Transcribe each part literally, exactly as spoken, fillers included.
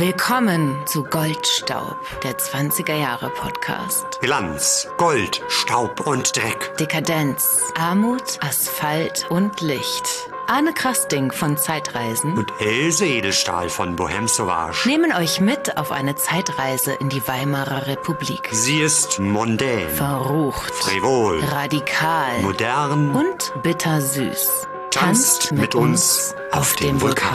Willkommen zu Goldstaub, der zwanziger-Jahre-Podcast. Glanz, Gold, Staub und Dreck. Dekadenz, Armut, Asphalt und Licht. Arne Krasting von Zeitreisen und Else Edelstahl von Bohème Sauvage nehmen euch mit auf eine Zeitreise in die Weimarer Republik. Sie ist mondän, verrucht, frivol, radikal, modern und bittersüß. Tanzt mit, mit uns auf dem Vulkan.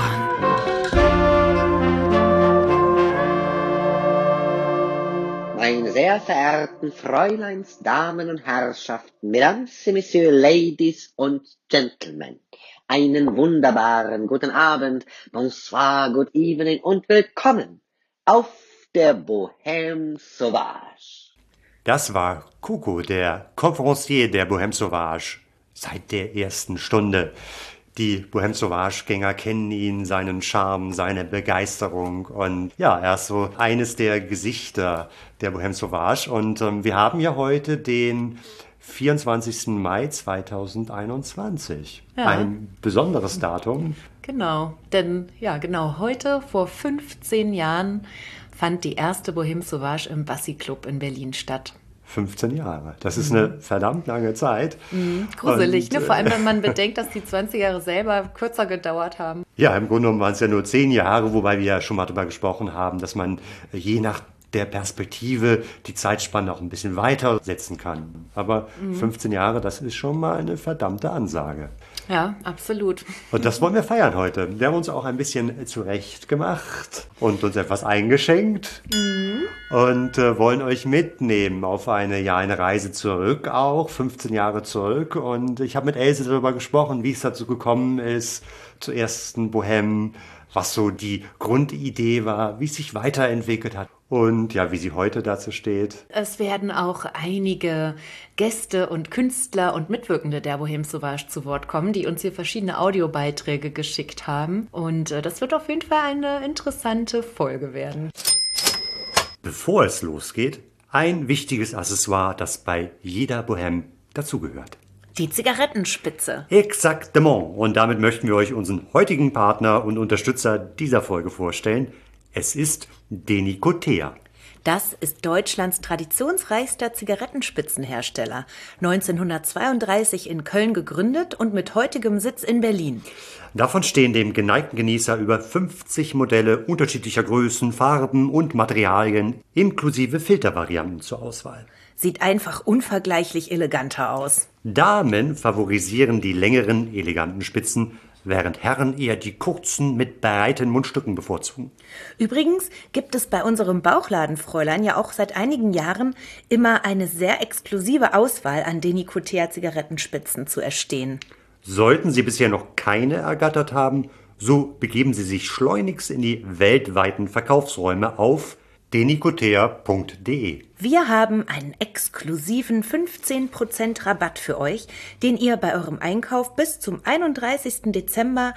Meine sehr verehrten Fräuleins, Damen und Herrschaften, Mesdames et Messieurs, Ladies und Gentlemen, einen wunderbaren guten Abend, bonsoir, good evening und willkommen auf der Bohème Sauvage. Das war Coco, der Conférencier der Bohème Sauvage, seit der ersten Stunde. Die Bohème Sauvage-Gänger kennen ihn, seinen Charme, seine Begeisterung und ja, er ist so eines der Gesichter der Bohème Sauvage und ähm, wir haben ja heute den vierundzwanzigsten Mai zweitausendeinundzwanzig. Ja. Ein besonderes Datum. Genau, denn ja, genau heute vor fünfzehn Jahren fand die erste Bohème Sauvage im Bassi Club in Berlin statt. fünfzehn Jahre. Das ist eine verdammt lange Zeit. Mhm, gruselig, und, ne? Vor allem, wenn man bedenkt, dass die zwanzig Jahre selber kürzer gedauert haben. Ja, im Grunde genommen waren es ja nur zehn Jahre, wobei wir ja schon mal darüber gesprochen haben, dass man je nach der Perspektive die Zeitspanne auch ein bisschen weiter setzen kann. Aber mhm. fünfzehn Jahre, das ist schon mal eine verdammte Ansage. Ja, absolut. Und das wollen wir feiern heute. Wir haben uns auch ein bisschen zurecht gemacht und uns etwas eingeschenkt mhm. und äh, wollen euch mitnehmen auf eine, ja, eine Reise zurück auch, fünfzehn Jahre zurück. Und ich habe mit Else darüber gesprochen, wie es dazu gekommen ist, zur ersten Bohème, was so die Grundidee war, wie es sich weiterentwickelt hat. Und ja, wie sie heute dazu steht. Es werden auch einige Gäste und Künstler und Mitwirkende der Bohème Sauvage zu Wort kommen, die uns hier verschiedene Audiobeiträge geschickt haben. Und äh, das wird auf jeden Fall eine interessante Folge werden. Bevor es losgeht, ein wichtiges Accessoire, das bei jeder Bohème dazugehört. Die Zigarettenspitze. Exactement. Und damit möchten wir euch unseren heutigen Partner und Unterstützer dieser Folge vorstellen. Es ist Denicotea. Das ist Deutschlands traditionsreichster Zigarettenspitzenhersteller. neunzehnhundertzweiunddreißig in Köln gegründet und mit heutigem Sitz in Berlin. Davon stehen dem geneigten Genießer über fünfzig Modelle unterschiedlicher Größen, Farben und Materialien inklusive Filtervarianten zur Auswahl. Sieht einfach unvergleichlich eleganter aus. Damen favorisieren die längeren, eleganten Spitzen, während Herren eher die kurzen mit breiten Mundstücken bevorzugen. Übrigens gibt es bei unserem Bauchladenfräulein ja auch seit einigen Jahren immer eine sehr exklusive Auswahl an Denicotea Zigarettenspitzen zu erstehen. Sollten Sie bisher noch keine ergattert haben, so begeben Sie sich schleunigst in die weltweiten Verkaufsräume auf denicotea punkt de. Wir haben einen exklusiven fünfzehn Prozent Rabatt für euch, den ihr bei eurem Einkauf bis zum einunddreißigsten Dezember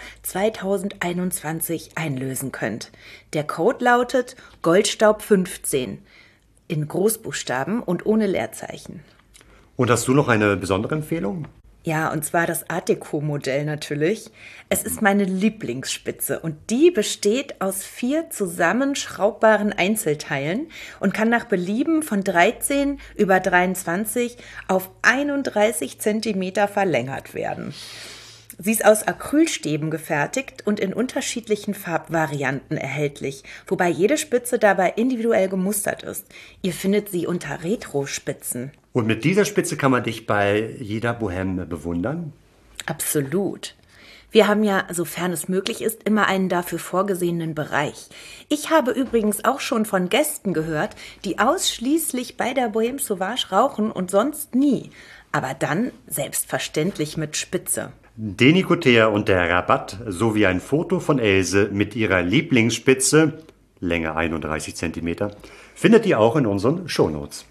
zweitausendeinundzwanzig einlösen könnt. Der Code lautet Goldstaub fünfzehn in Großbuchstaben und ohne Leerzeichen. Und hast du noch eine besondere Empfehlung? Ja, und zwar das Art Deco-Modell natürlich. Es ist meine Lieblingsspitze und die besteht aus vier zusammenschraubbaren Einzelteilen und kann nach Belieben von dreizehn über dreiundzwanzig auf einunddreißig Zentimeter verlängert werden. Sie ist aus Acrylstäben gefertigt und in unterschiedlichen Farbvarianten erhältlich, wobei jede Spitze dabei individuell gemustert ist. Ihr findet sie unter Retro-Spitzen. Und mit dieser Spitze kann man dich bei jeder Bohème bewundern? Absolut. Wir haben ja, sofern es möglich ist, immer einen dafür vorgesehenen Bereich. Ich habe übrigens auch schon von Gästen gehört, die ausschließlich bei der Bohème Sauvage rauchen und sonst nie. Aber dann selbstverständlich mit Spitze. Denicotea und der Rabatt sowie ein Foto von Else mit ihrer Lieblingsspitze, Länge einunddreißig Zentimeter, findet ihr auch in unseren Shownotes.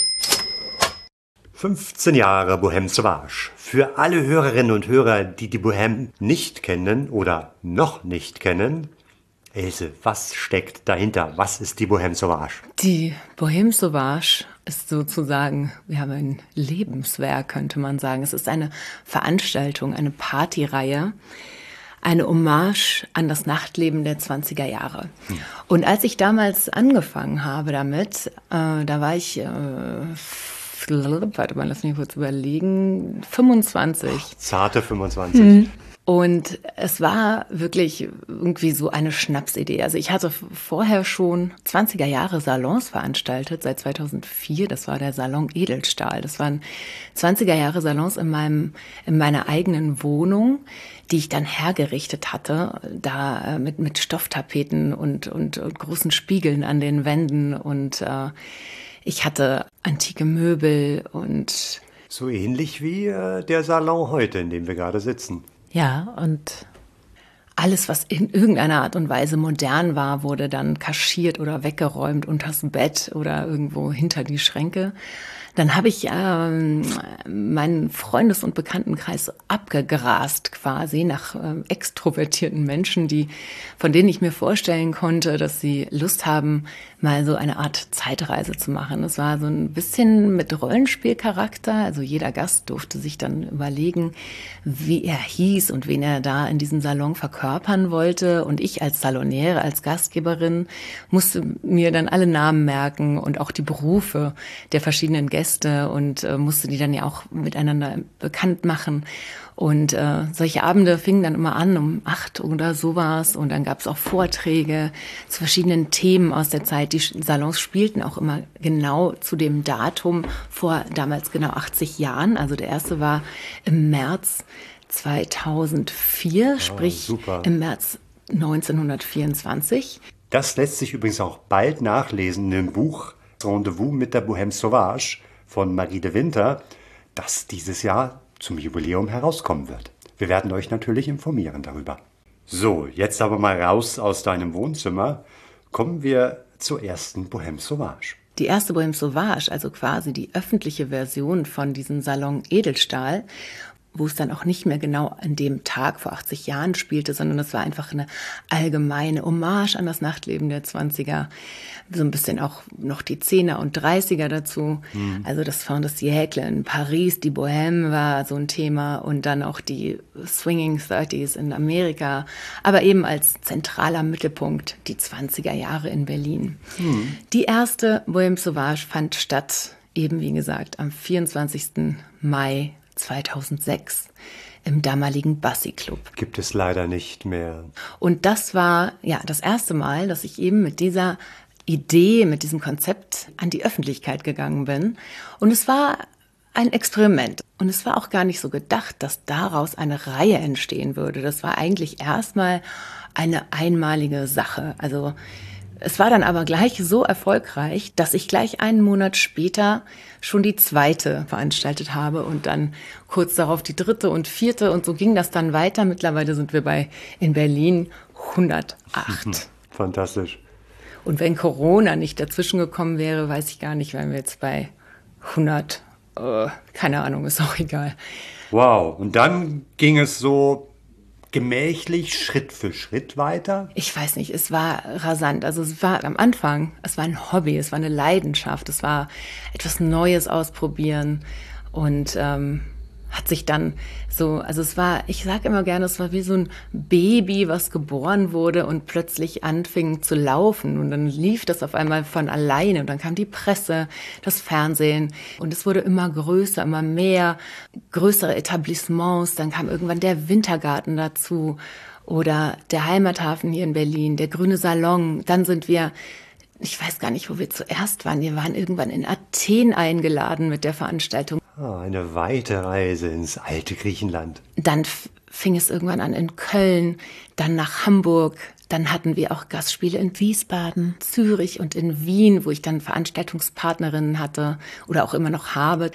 fünfzehn Jahre Bohème Sauvage. Für alle Hörerinnen und Hörer, die die Bohème nicht kennen oder noch nicht kennen, Else, was steckt dahinter? Was ist die Bohème Sauvage? Die Bohème Sauvage ist sozusagen, wir haben ein Lebenswerk, könnte man sagen. Es ist eine Veranstaltung, eine Partyreihe, eine Hommage an das Nachtleben der zwanziger Jahre. Hm. Und als ich damals angefangen habe damit, äh, da war ich, äh, warte mal, lass mich kurz überlegen, fünfundzwanzig. Ach, zarte fünfundzwanzig. Hm. Und es war wirklich irgendwie so eine Schnapsidee. Also ich hatte vorher schon zwanziger Jahre Salons veranstaltet, seit zweitausendvier. Das war der Salon Edelstahl. Das waren zwanziger Jahre Salons in meinem, in meiner eigenen Wohnung, die ich dann hergerichtet hatte, da mit, mit Stofftapeten und, und, und großen Spiegeln an den Wänden. Und äh, ich hatte antike Möbel und... So ähnlich wie äh, der Salon heute, in dem wir gerade sitzen. Ja, und alles, was in irgendeiner Art und Weise modern war, wurde dann kaschiert oder weggeräumt unters Bett oder irgendwo hinter die Schränke. Dann habe ich ähm, meinen Freundes- und Bekanntenkreis abgegrast quasi nach ähm, extrovertierten Menschen, die, von denen ich mir vorstellen konnte, dass sie Lust haben, mal so eine Art Zeitreise zu machen. Es war so ein bisschen mit Rollenspielcharakter. Also jeder Gast durfte sich dann überlegen, wie er hieß und wen er da in diesem Salon verkörpern wollte. Und ich als Saloniere, als Gastgeberin, musste mir dann alle Namen merken und auch die Berufe der verschiedenen Gäste und äh, musste die dann ja auch miteinander bekannt machen. Und äh, solche Abende fingen dann immer an um acht oder sowas. Und dann gab es auch Vorträge zu verschiedenen Themen aus der Zeit. Die Salons spielten auch immer genau zu dem Datum vor damals genau achtzig Jahren. Also der erste war im März zweitausendvier, oh, sprich super. Im März neunzehnhundertvierundzwanzig. Das lässt sich übrigens auch bald nachlesen in dem Buch Rendezvous mit der Bohème Sauvage von Marie de Winter, das dieses Jahr zum Jubiläum herauskommen wird. Wir werden euch natürlich informieren darüber. So, jetzt aber mal raus aus deinem Wohnzimmer. Kommen wir zur ersten Bohème Sauvage. Die erste Bohème Sauvage, also quasi die öffentliche Version von diesem Salon Edelstahl, wo es dann auch nicht mehr genau an dem Tag vor achtzig Jahren spielte, sondern es war einfach eine allgemeine Hommage an das Nachtleben der zwanziger. So ein bisschen auch noch die Zehner und Dreißiger dazu. Mhm. Also das Fin de siècle in Paris, die Bohème war so ein Thema und dann auch die Swinging Thirties in Amerika, aber eben als zentraler Mittelpunkt die zwanziger Jahre in Berlin. Mhm. Die erste Bohème Sauvage fand statt, eben wie gesagt, am vierundzwanzigsten Mai zweitausendsechs im damaligen Bassi Club. Gibt es leider nicht mehr. Und das war ja das erste Mal, dass ich eben mit dieser Idee, mit diesem Konzept an die Öffentlichkeit gegangen bin. Und es war ein Experiment. Und es war auch gar nicht so gedacht, dass daraus eine Reihe entstehen würde. Das war eigentlich erstmal eine einmalige Sache. Also es war dann aber gleich so erfolgreich, dass ich gleich einen Monat später schon die zweite veranstaltet habe und dann kurz darauf die dritte und vierte. Und so ging das dann weiter. Mittlerweile sind wir bei in Berlin hundertacht. Fantastisch. Und wenn Corona nicht dazwischen gekommen wäre, weiß ich gar nicht, wären wir jetzt bei hundert. Äh, keine Ahnung, ist auch egal. Wow. Und dann ging es so gemächlich Schritt für Schritt weiter? Ich weiß nicht, es war rasant. Also es war am Anfang, es war ein Hobby, es war eine Leidenschaft, es war etwas Neues ausprobieren und ähm, hat sich dann so, also es war, ich sage immer gerne, es war wie so ein Baby, was geboren wurde und plötzlich anfing zu laufen und dann lief das auf einmal von alleine und dann kam die Presse, das Fernsehen und es wurde immer größer, immer mehr, größere Etablissements, dann kam irgendwann der Wintergarten dazu oder der Heimathafen hier in Berlin, der Grüne Salon, dann sind wir, ich weiß gar nicht, wo wir zuerst waren, wir waren irgendwann in Athen eingeladen mit der Veranstaltung. Oh, eine weite Reise ins alte Griechenland. Dann f- fing es irgendwann an in Köln, dann nach Hamburg. Dann hatten wir auch Gastspiele in Wiesbaden, Zürich und in Wien, wo ich dann Veranstaltungspartnerinnen hatte oder auch immer noch habe.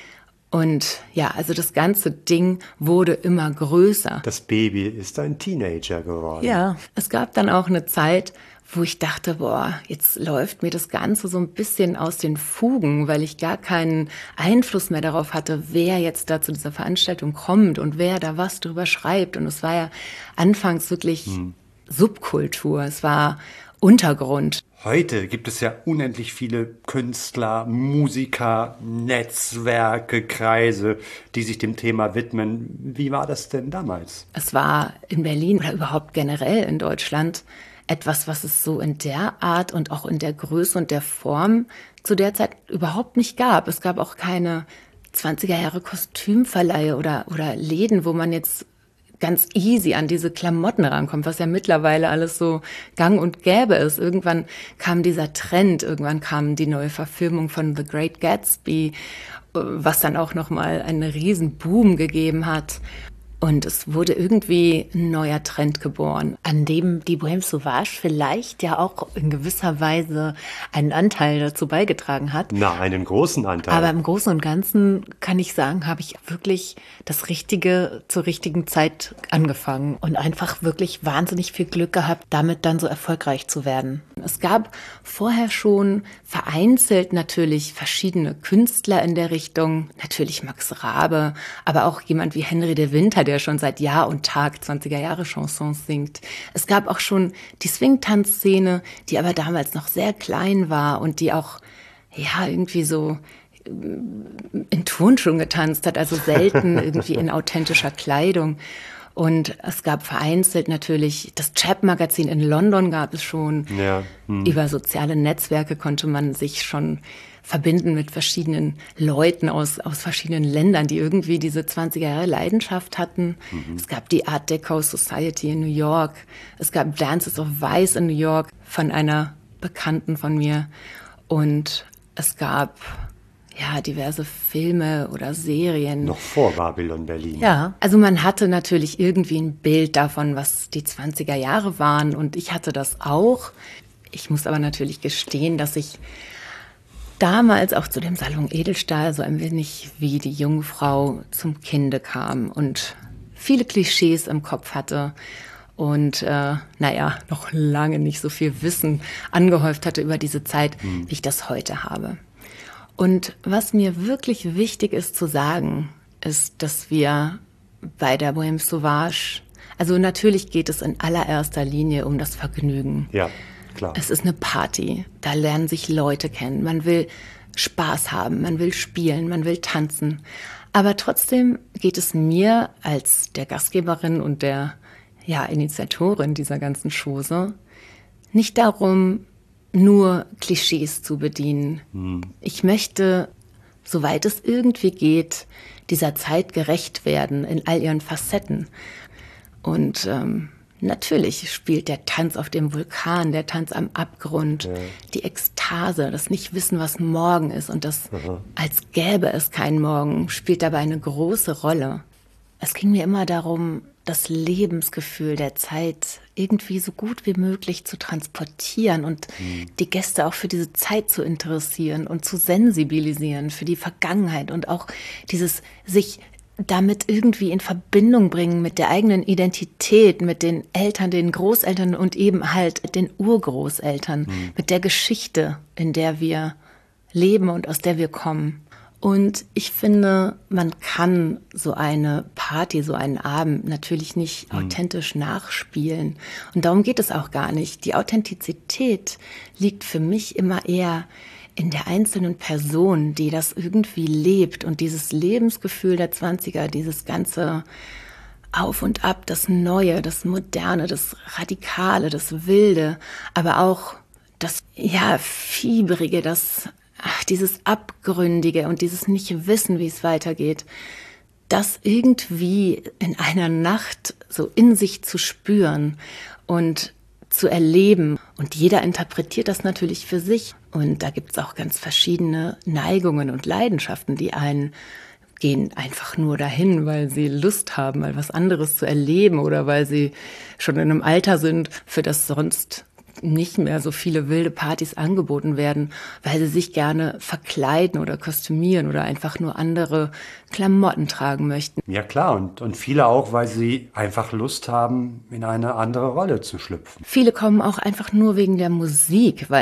Und ja, also das ganze Ding wurde immer größer. Das Baby ist ein Teenager geworden. Ja, es gab dann auch eine Zeit, wo ich dachte, boah, jetzt läuft mir das Ganze so ein bisschen aus den Fugen, weil ich gar keinen Einfluss mehr darauf hatte, wer jetzt da zu dieser Veranstaltung kommt und wer da was drüber schreibt. Und es war ja anfangs wirklich hm. Subkultur, es war Untergrund. Heute gibt es ja unendlich viele Künstler, Musiker, Netzwerke, Kreise, die sich dem Thema widmen. Wie war das denn damals? Es war in Berlin oder überhaupt generell in Deutschland etwas, was es so in der Art und auch in der Größe und der Form zu der Zeit überhaupt nicht gab. Es gab auch keine zwanziger Jahre Kostümverleihe oder, oder Läden, wo man jetzt ganz easy an diese Klamotten rankommt, was ja mittlerweile alles so gang und gäbe ist. Irgendwann kam dieser Trend, irgendwann kam die neue Verfilmung von The Great Gatsby, was dann auch nochmal einen riesen Boom gegeben hat. Und es wurde irgendwie ein neuer Trend geboren, an dem die Bohème Sauvage vielleicht ja auch in gewisser Weise einen Anteil dazu beigetragen hat. Na, einen großen Anteil. Aber im Großen und Ganzen kann ich sagen, habe ich wirklich das Richtige zur richtigen Zeit angefangen und einfach wirklich wahnsinnig viel Glück gehabt, damit dann so erfolgreich zu werden. Es gab vorher schon vereinzelt natürlich verschiedene Künstler in der Richtung, natürlich Max Rabe, aber auch jemand wie Henry de Winter, der schon seit Jahr und Tag zwanziger Jahre Chansons singt. Es gab auch schon die Swing-Tanzszene, die aber damals noch sehr klein war und die auch, ja, irgendwie so in Turnschuhen getanzt hat, also selten irgendwie in authentischer Kleidung. Und es gab vereinzelt natürlich, das Chap-Magazin in London gab es schon. Ja. Hm. Über soziale Netzwerke konnte man sich schon verbinden mit verschiedenen Leuten aus, aus verschiedenen Ländern, die irgendwie diese zwanziger Jahre Leidenschaft hatten. Mhm. Es gab die Art Deco Society in New York. Es gab Dances of Vice in New York von einer Bekannten von mir. Und es gab ja diverse Filme oder Serien. Noch vor Babylon Berlin. Ja, also man hatte natürlich irgendwie ein Bild davon, was die zwanziger Jahre waren. Und ich hatte das auch. Ich muss aber natürlich gestehen, dass ich damals auch zu dem Salon Edelstahl so ein wenig wie die Jungfrau zum Kinde kam und viele Klischees im Kopf hatte und äh, naja, noch lange nicht so viel Wissen angehäuft hatte über diese Zeit, mhm. wie ich das heute habe. Und was mir wirklich wichtig ist zu sagen, ist, dass wir bei der Bohème Sauvage, also natürlich geht es in allererster Linie um das Vergnügen. Ja. Klar. Es ist eine Party, da lernen sich Leute kennen. Man will Spaß haben, man will spielen, man will tanzen. Aber trotzdem geht es mir als der Gastgeberin und der ja, Initiatorin dieser ganzen Chose nicht darum, nur Klischees zu bedienen. Hm. Ich möchte, soweit es irgendwie geht, dieser Zeit gerecht werden in all ihren Facetten. Und ähm, natürlich spielt der Tanz auf dem Vulkan, der Tanz am Abgrund, ja. die Ekstase, das Nicht-Wissen, was morgen ist und das, Aha. als gäbe es keinen Morgen, spielt dabei eine große Rolle. Es ging mir immer darum, das Lebensgefühl der Zeit irgendwie so gut wie möglich zu transportieren und mhm. die Gäste auch für diese Zeit zu interessieren und zu sensibilisieren für die Vergangenheit und auch dieses sich damit irgendwie in Verbindung bringen mit der eigenen Identität, mit den Eltern, den Großeltern und eben halt den Urgroßeltern, mhm. mit der Geschichte, in der wir leben und aus der wir kommen. Und ich finde, man kann so eine Party, so einen Abend natürlich nicht mhm. authentisch nachspielen. Und darum geht es auch gar nicht. Die Authentizität liegt für mich immer eher in der einzelnen Person, die das irgendwie lebt und dieses Lebensgefühl der Zwanziger, dieses ganze Auf und Ab, das Neue, das Moderne, das Radikale, das Wilde, aber auch das, ja, Fieberige, das, ach, dieses Abgründige und dieses Nicht-Wissen, wie es weitergeht, das irgendwie in einer Nacht so in sich zu spüren und zu erleben. Und jeder interpretiert das natürlich für sich. Und da gibt's auch ganz verschiedene Neigungen und Leidenschaften. Die einen gehen einfach nur dahin, weil sie Lust haben, mal was anderes zu erleben oder weil sie schon in einem Alter sind, für das sonst nicht mehr so viele wilde Partys angeboten werden, weil sie sich gerne verkleiden oder kostümieren oder einfach nur andere Klamotten tragen möchten. Ja klar, und, und viele auch, weil sie einfach Lust haben, in eine andere Rolle zu schlüpfen. Viele kommen auch einfach nur wegen der Musik, weil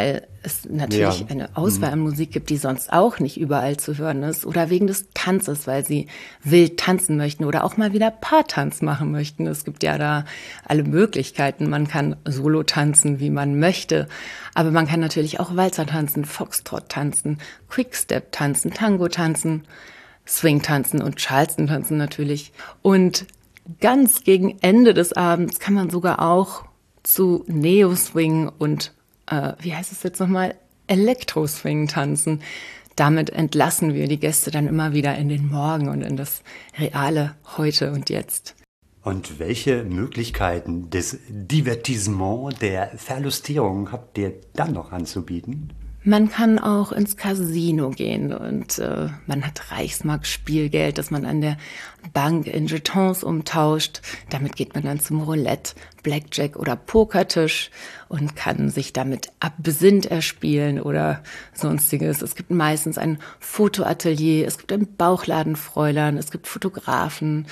es natürlich Ja. eine Auswahl an Musik gibt, die sonst auch nicht überall zu hören ist. Oder wegen des Tanzes, weil sie wild tanzen möchten oder auch mal wieder Paartanz machen möchten. Es gibt ja da alle Möglichkeiten. Man kann Solo tanzen, wie man möchte. Aber man kann natürlich auch Walzer tanzen, Foxtrot tanzen, Quickstep tanzen, Tango tanzen, Swing tanzen und Charleston tanzen natürlich. Und ganz gegen Ende des Abends kann man sogar auch zu Neo-Swing und, äh, wie heißt es jetzt nochmal, Elektro-Swing tanzen. Damit entlassen wir die Gäste dann immer wieder in den Morgen und in das reale Heute und Jetzt. Und welche Möglichkeiten des Divertissements, der Verlustierung habt ihr dann noch anzubieten? Man kann auch ins Casino gehen und äh, man hat Reichsmark-Spielgeld, das man an der Bank in Jetons umtauscht. Damit geht man dann zum Roulette, Blackjack oder Pokertisch und kann sich damit Absinth erspielen oder sonstiges. Es gibt meistens ein Fotoatelier, es gibt ein Bauchladenfräulein, es gibt Fotografen.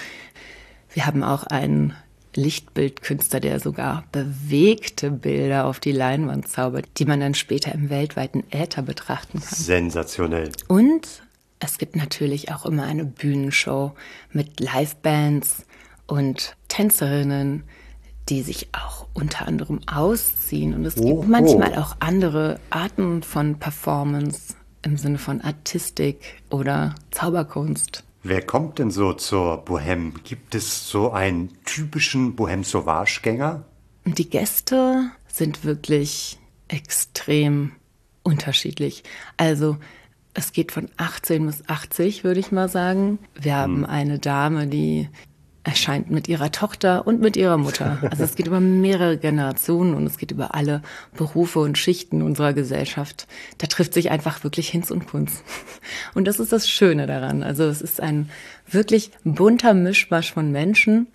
Wir haben auch einen Lichtbildkünstler, der sogar bewegte Bilder auf die Leinwand zaubert, die man dann später im weltweiten Äther betrachten kann. Sensationell. Und es gibt natürlich auch immer eine Bühnenshow mit Livebands und Tänzerinnen, die sich auch unter anderem ausziehen. Und es Oho. gibt manchmal auch andere Arten von Performance im Sinne von Artistik oder Zauberkunst. Wer kommt denn so zur Bohème? Gibt es so einen typischen Bohème-Sauvage-Gänger? Und die Gäste sind wirklich extrem unterschiedlich. Also es geht von achtzehn bis achtzig, würde ich mal sagen. Wir haben eine Dame, die erscheint mit ihrer Tochter und mit ihrer Mutter. Also es geht über mehrere Generationen und es geht über alle Berufe und Schichten unserer Gesellschaft. Da trifft sich einfach wirklich Hinz und Kunz. Und das ist das Schöne daran. Also es ist ein wirklich bunter Mischmasch von Menschen,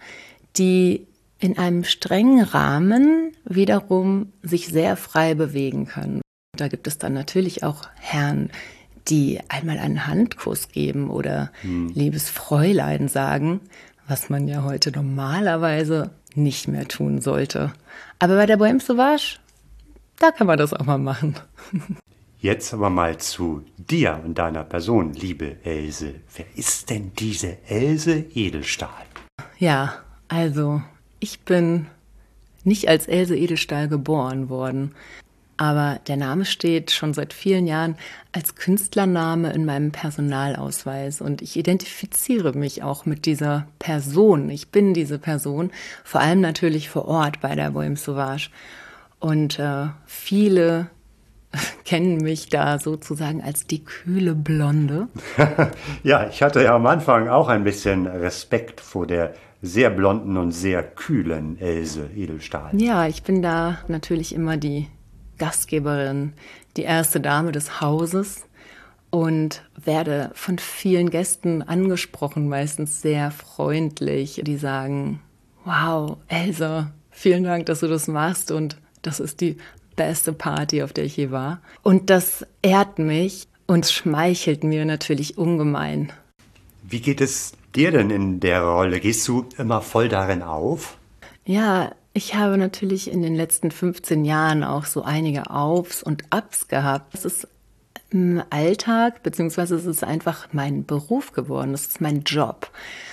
die in einem strengen Rahmen wiederum sich sehr frei bewegen können. Da gibt es dann natürlich auch Herren, die einmal einen Handkuss geben oder hm. liebes Fräulein sagen, was man ja heute normalerweise nicht mehr tun sollte. Aber bei der Bohème Sauvage, da kann man das auch mal machen. Jetzt aber mal zu dir und deiner Person, liebe Else. Wer ist denn diese Else Edelstahl? Ja, also ich bin nicht als Else Edelstahl geboren worden. Aber der Name steht schon seit vielen Jahren als Künstlername in meinem Personalausweis. Und ich identifiziere mich auch mit dieser Person. Ich bin diese Person, vor allem natürlich vor Ort bei der Bohème Sauvage. Und äh, viele kennen mich da sozusagen als die kühle Blonde. Ja, ich hatte ja am Anfang auch ein bisschen Respekt vor der sehr blonden und sehr kühlen Else Edelstahl. Ja, ich bin da natürlich immer die Gastgeberin, die erste Dame des Hauses und werde von vielen Gästen angesprochen, meistens sehr freundlich. Die sagen, wow, Else, vielen Dank, dass du das machst und das ist die beste Party, auf der ich je war. Und das ehrt mich und schmeichelt mir natürlich ungemein. Wie geht es dir denn in der Rolle? Gehst du immer voll darin auf? Ja, ich habe natürlich in den letzten fünfzehn Jahren auch so einige Aufs und Ups gehabt. Es ist im Alltag, beziehungsweise es ist einfach mein Beruf geworden. Es ist mein Job.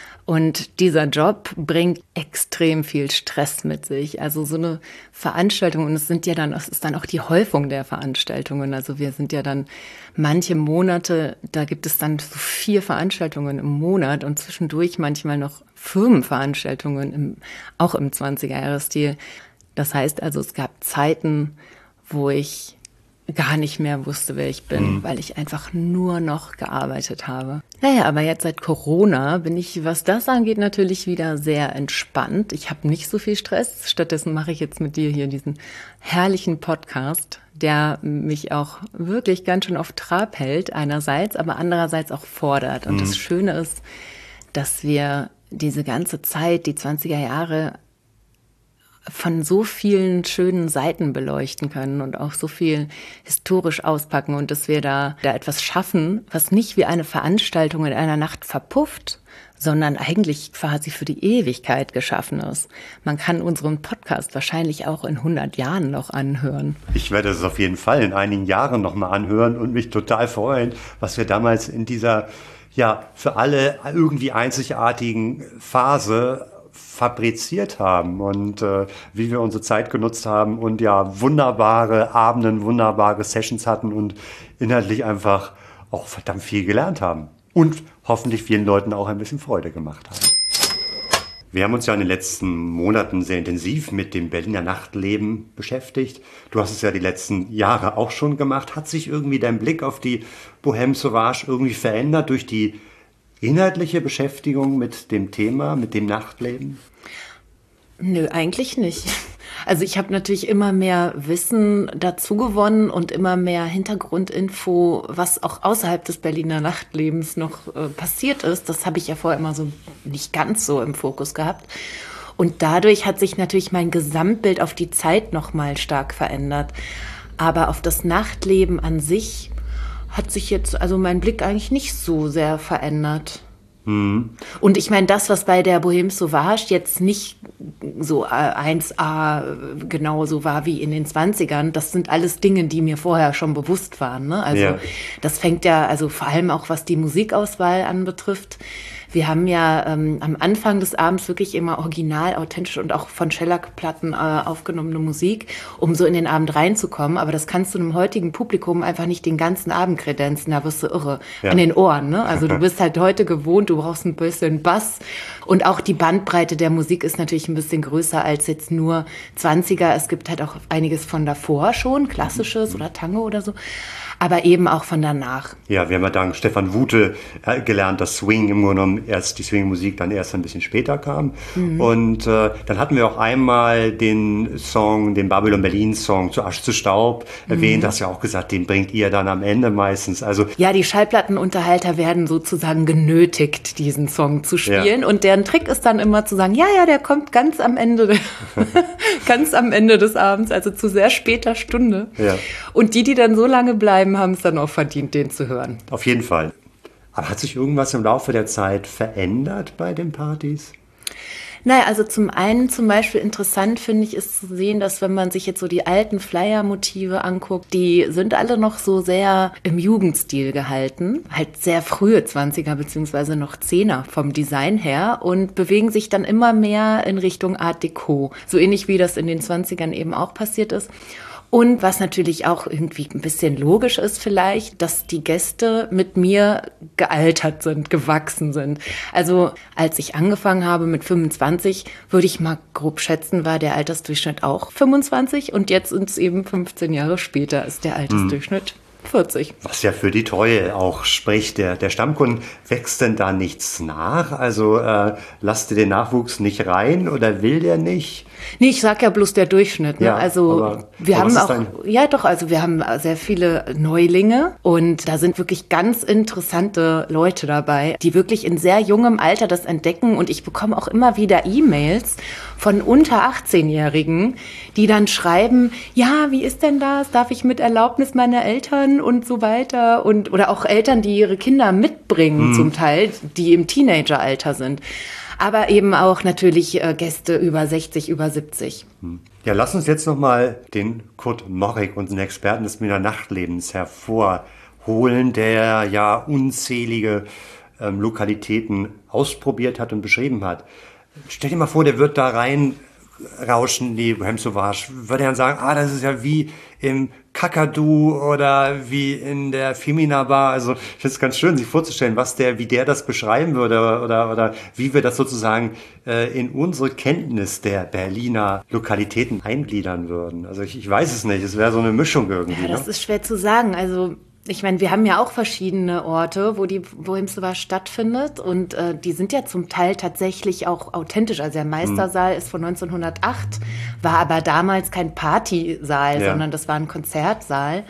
Und dieser Job bringt extrem viel Stress mit sich. Also so eine Veranstaltung, und es sind ja dann, es ist dann auch die Häufung der Veranstaltungen. Also wir sind ja dann manche Monate, da gibt es dann so vier Veranstaltungen im Monat und zwischendurch manchmal noch Firmenveranstaltungen, im, auch im zwanziger-Jahres-Stil. Das heißt also, es gab Zeiten, wo ich gar nicht mehr wusste, wer ich bin, mhm. weil ich einfach nur noch gearbeitet habe. Naja, aber jetzt seit Corona bin ich, was das angeht, natürlich wieder sehr entspannt. Ich habe nicht so viel Stress. Stattdessen mache ich jetzt mit dir hier diesen herrlichen Podcast, der mich auch wirklich ganz schön auf Trab hält, einerseits, aber andererseits auch fordert. Und mhm. das Schöne ist, dass wir diese ganze Zeit, die zwanziger Jahre, von so vielen schönen Seiten beleuchten können und auch so viel historisch auspacken und dass wir da, da etwas schaffen, was nicht wie eine Veranstaltung in einer Nacht verpufft, sondern eigentlich quasi für die Ewigkeit geschaffen ist. Man kann unseren Podcast wahrscheinlich auch in hundert Jahren noch anhören. Ich werde es auf jeden Fall in einigen Jahren noch mal anhören und mich total freuen, was wir damals in dieser, ja, für alle irgendwie einzigartigen Phase fabriziert haben und äh, wie wir unsere Zeit genutzt haben und ja, wunderbare Abende, wunderbare Sessions hatten und inhaltlich einfach auch verdammt viel gelernt haben. Und hoffentlich vielen Leuten auch ein bisschen Freude gemacht haben. Wir haben uns ja in den letzten Monaten sehr intensiv mit dem Berliner Nachtleben beschäftigt. Du hast es ja die letzten Jahre auch schon gemacht. Hat sich irgendwie dein Blick auf die Bohème Sauvage irgendwie verändert durch die inhaltliche Beschäftigung mit dem Thema, mit dem Nachtleben? Nö, eigentlich nicht. Also ich habe natürlich immer mehr Wissen dazu gewonnen und immer mehr Hintergrundinfo, was auch außerhalb des Berliner Nachtlebens noch äh, passiert ist. Das habe ich ja vorher immer so nicht ganz so im Fokus gehabt. Und dadurch hat sich natürlich mein Gesamtbild auf die Zeit noch mal stark verändert. Aber auf das Nachtleben an sich hat sich jetzt also mein Blick eigentlich nicht so sehr verändert. Mhm. Und ich meine, das, was bei der Bohème Sauvage jetzt nicht so eins a genau so war wie in den zwanzigern, das sind alles Dinge, die mir vorher schon bewusst waren. Ne? Also ja. Das fängt ja, also vor allem auch was die Musikauswahl anbetrifft. Wir haben ja ähm, am Anfang des Abends wirklich immer original, authentisch und auch von Shellac-Platten äh, aufgenommene Musik, um so in den Abend reinzukommen. Aber das kannst du einem heutigen Publikum einfach nicht den ganzen Abend kredenzen. Da wirst du irre ja. an den Ohren. Ne? Also du bist halt heute gewohnt, du brauchst ein bisschen Bass. Und auch die Bandbreite der Musik ist natürlich ein bisschen größer als jetzt nur zwanziger. Es gibt halt auch einiges von davor schon, Klassisches oder Tango oder so. Aber eben auch von danach. Ja, wir haben ja dank Stefan Wute gelernt, dass Swing im Grunde genommen erst die Swing-Musik dann erst ein bisschen später kam. Mhm. Und äh, dann hatten wir auch einmal den Song, den Babylon Berlin-Song zu Asch zu Staub erwähnt. Mhm. Hast ja auch gesagt, den bringt ihr dann am Ende meistens. Also ja, die Schallplattenunterhalter werden sozusagen genötigt, diesen Song zu spielen. Ja. Und deren Trick ist dann immer zu sagen, ja, ja, der kommt ganz am Ende, ganz am Ende des Abends, also zu sehr später Stunde. Ja. Und die, die dann so lange bleiben, haben es dann auch verdient, den zu hören. Auf jeden Fall. Aber hat sich irgendwas im Laufe der Zeit verändert bei den Partys? Naja, also zum einen zum Beispiel interessant finde ich ist zu sehen, dass wenn man sich jetzt so die alten Flyer-Motive anguckt, die sind alle noch so sehr im Jugendstil gehalten, halt sehr frühe zwanziger beziehungsweise noch Zehner vom Design her und bewegen sich dann immer mehr in Richtung Art Deco, so ähnlich wie das in den zwanzigern eben auch passiert ist. Und was natürlich auch irgendwie ein bisschen logisch ist vielleicht, dass die Gäste mit mir gealtert sind, gewachsen sind. Also als ich angefangen habe mit fünfundzwanzig, würde ich mal grob schätzen, war der Altersdurchschnitt auch fünfundzwanzig und jetzt sind es eben fünfzehn Jahre später ist der Altersdurchschnitt hm. vierzig. Was ja für die Treue auch spricht. Der, der Stammkunden, wächst denn da nichts nach? Also äh, lasst ihr den Nachwuchs nicht rein oder will der nicht? Nee, ich sag ja bloß der Durchschnitt. Ne? Ja, also aber, wir aber haben auch, dein... ja doch, also wir haben sehr viele Neulinge und da sind wirklich ganz interessante Leute dabei, die wirklich in sehr jungem Alter das entdecken und ich bekomme auch immer wieder E-Mails von unter achtzehnjährigen, die dann schreiben, ja, wie ist denn das? Darf ich mit Erlaubnis meiner Eltern und so weiter und oder auch Eltern, die ihre Kinder mitbringen, mhm. zum Teil, die im Teenageralter sind. Aber eben auch natürlich äh, Gäste über sechzig, über siebzig. Ja, lass uns jetzt nochmal den Kurt Morrig, unseren Experten des Berliner Nachtlebens, hervorholen, der ja unzählige ähm, Lokalitäten ausprobiert hat und beschrieben hat. Stell dir mal vor, der wird da reinrauschen in die Bohème Sauvage. Würde er dann sagen, ah, das ist ja wie im Kakadu oder wie in der Femina Bar. Also ich finde es ganz schön, sich vorzustellen, was der, wie der das beschreiben würde oder, oder wie wir das sozusagen äh, in unsere Kenntnis der Berliner Lokalitäten eingliedern würden. Also ich, ich weiß es nicht, es wäre so eine Mischung irgendwie. Ja, das ne? ist schwer zu sagen. Also ich meine, wir haben ja auch verschiedene Orte, wo die Bohème Sauvage stattfindet und äh, die sind ja zum Teil tatsächlich auch authentisch. Also der Meistersaal mhm. ist von neunzehnhundertacht, war aber damals kein Partysaal, ja. sondern das war ein Konzertsaal.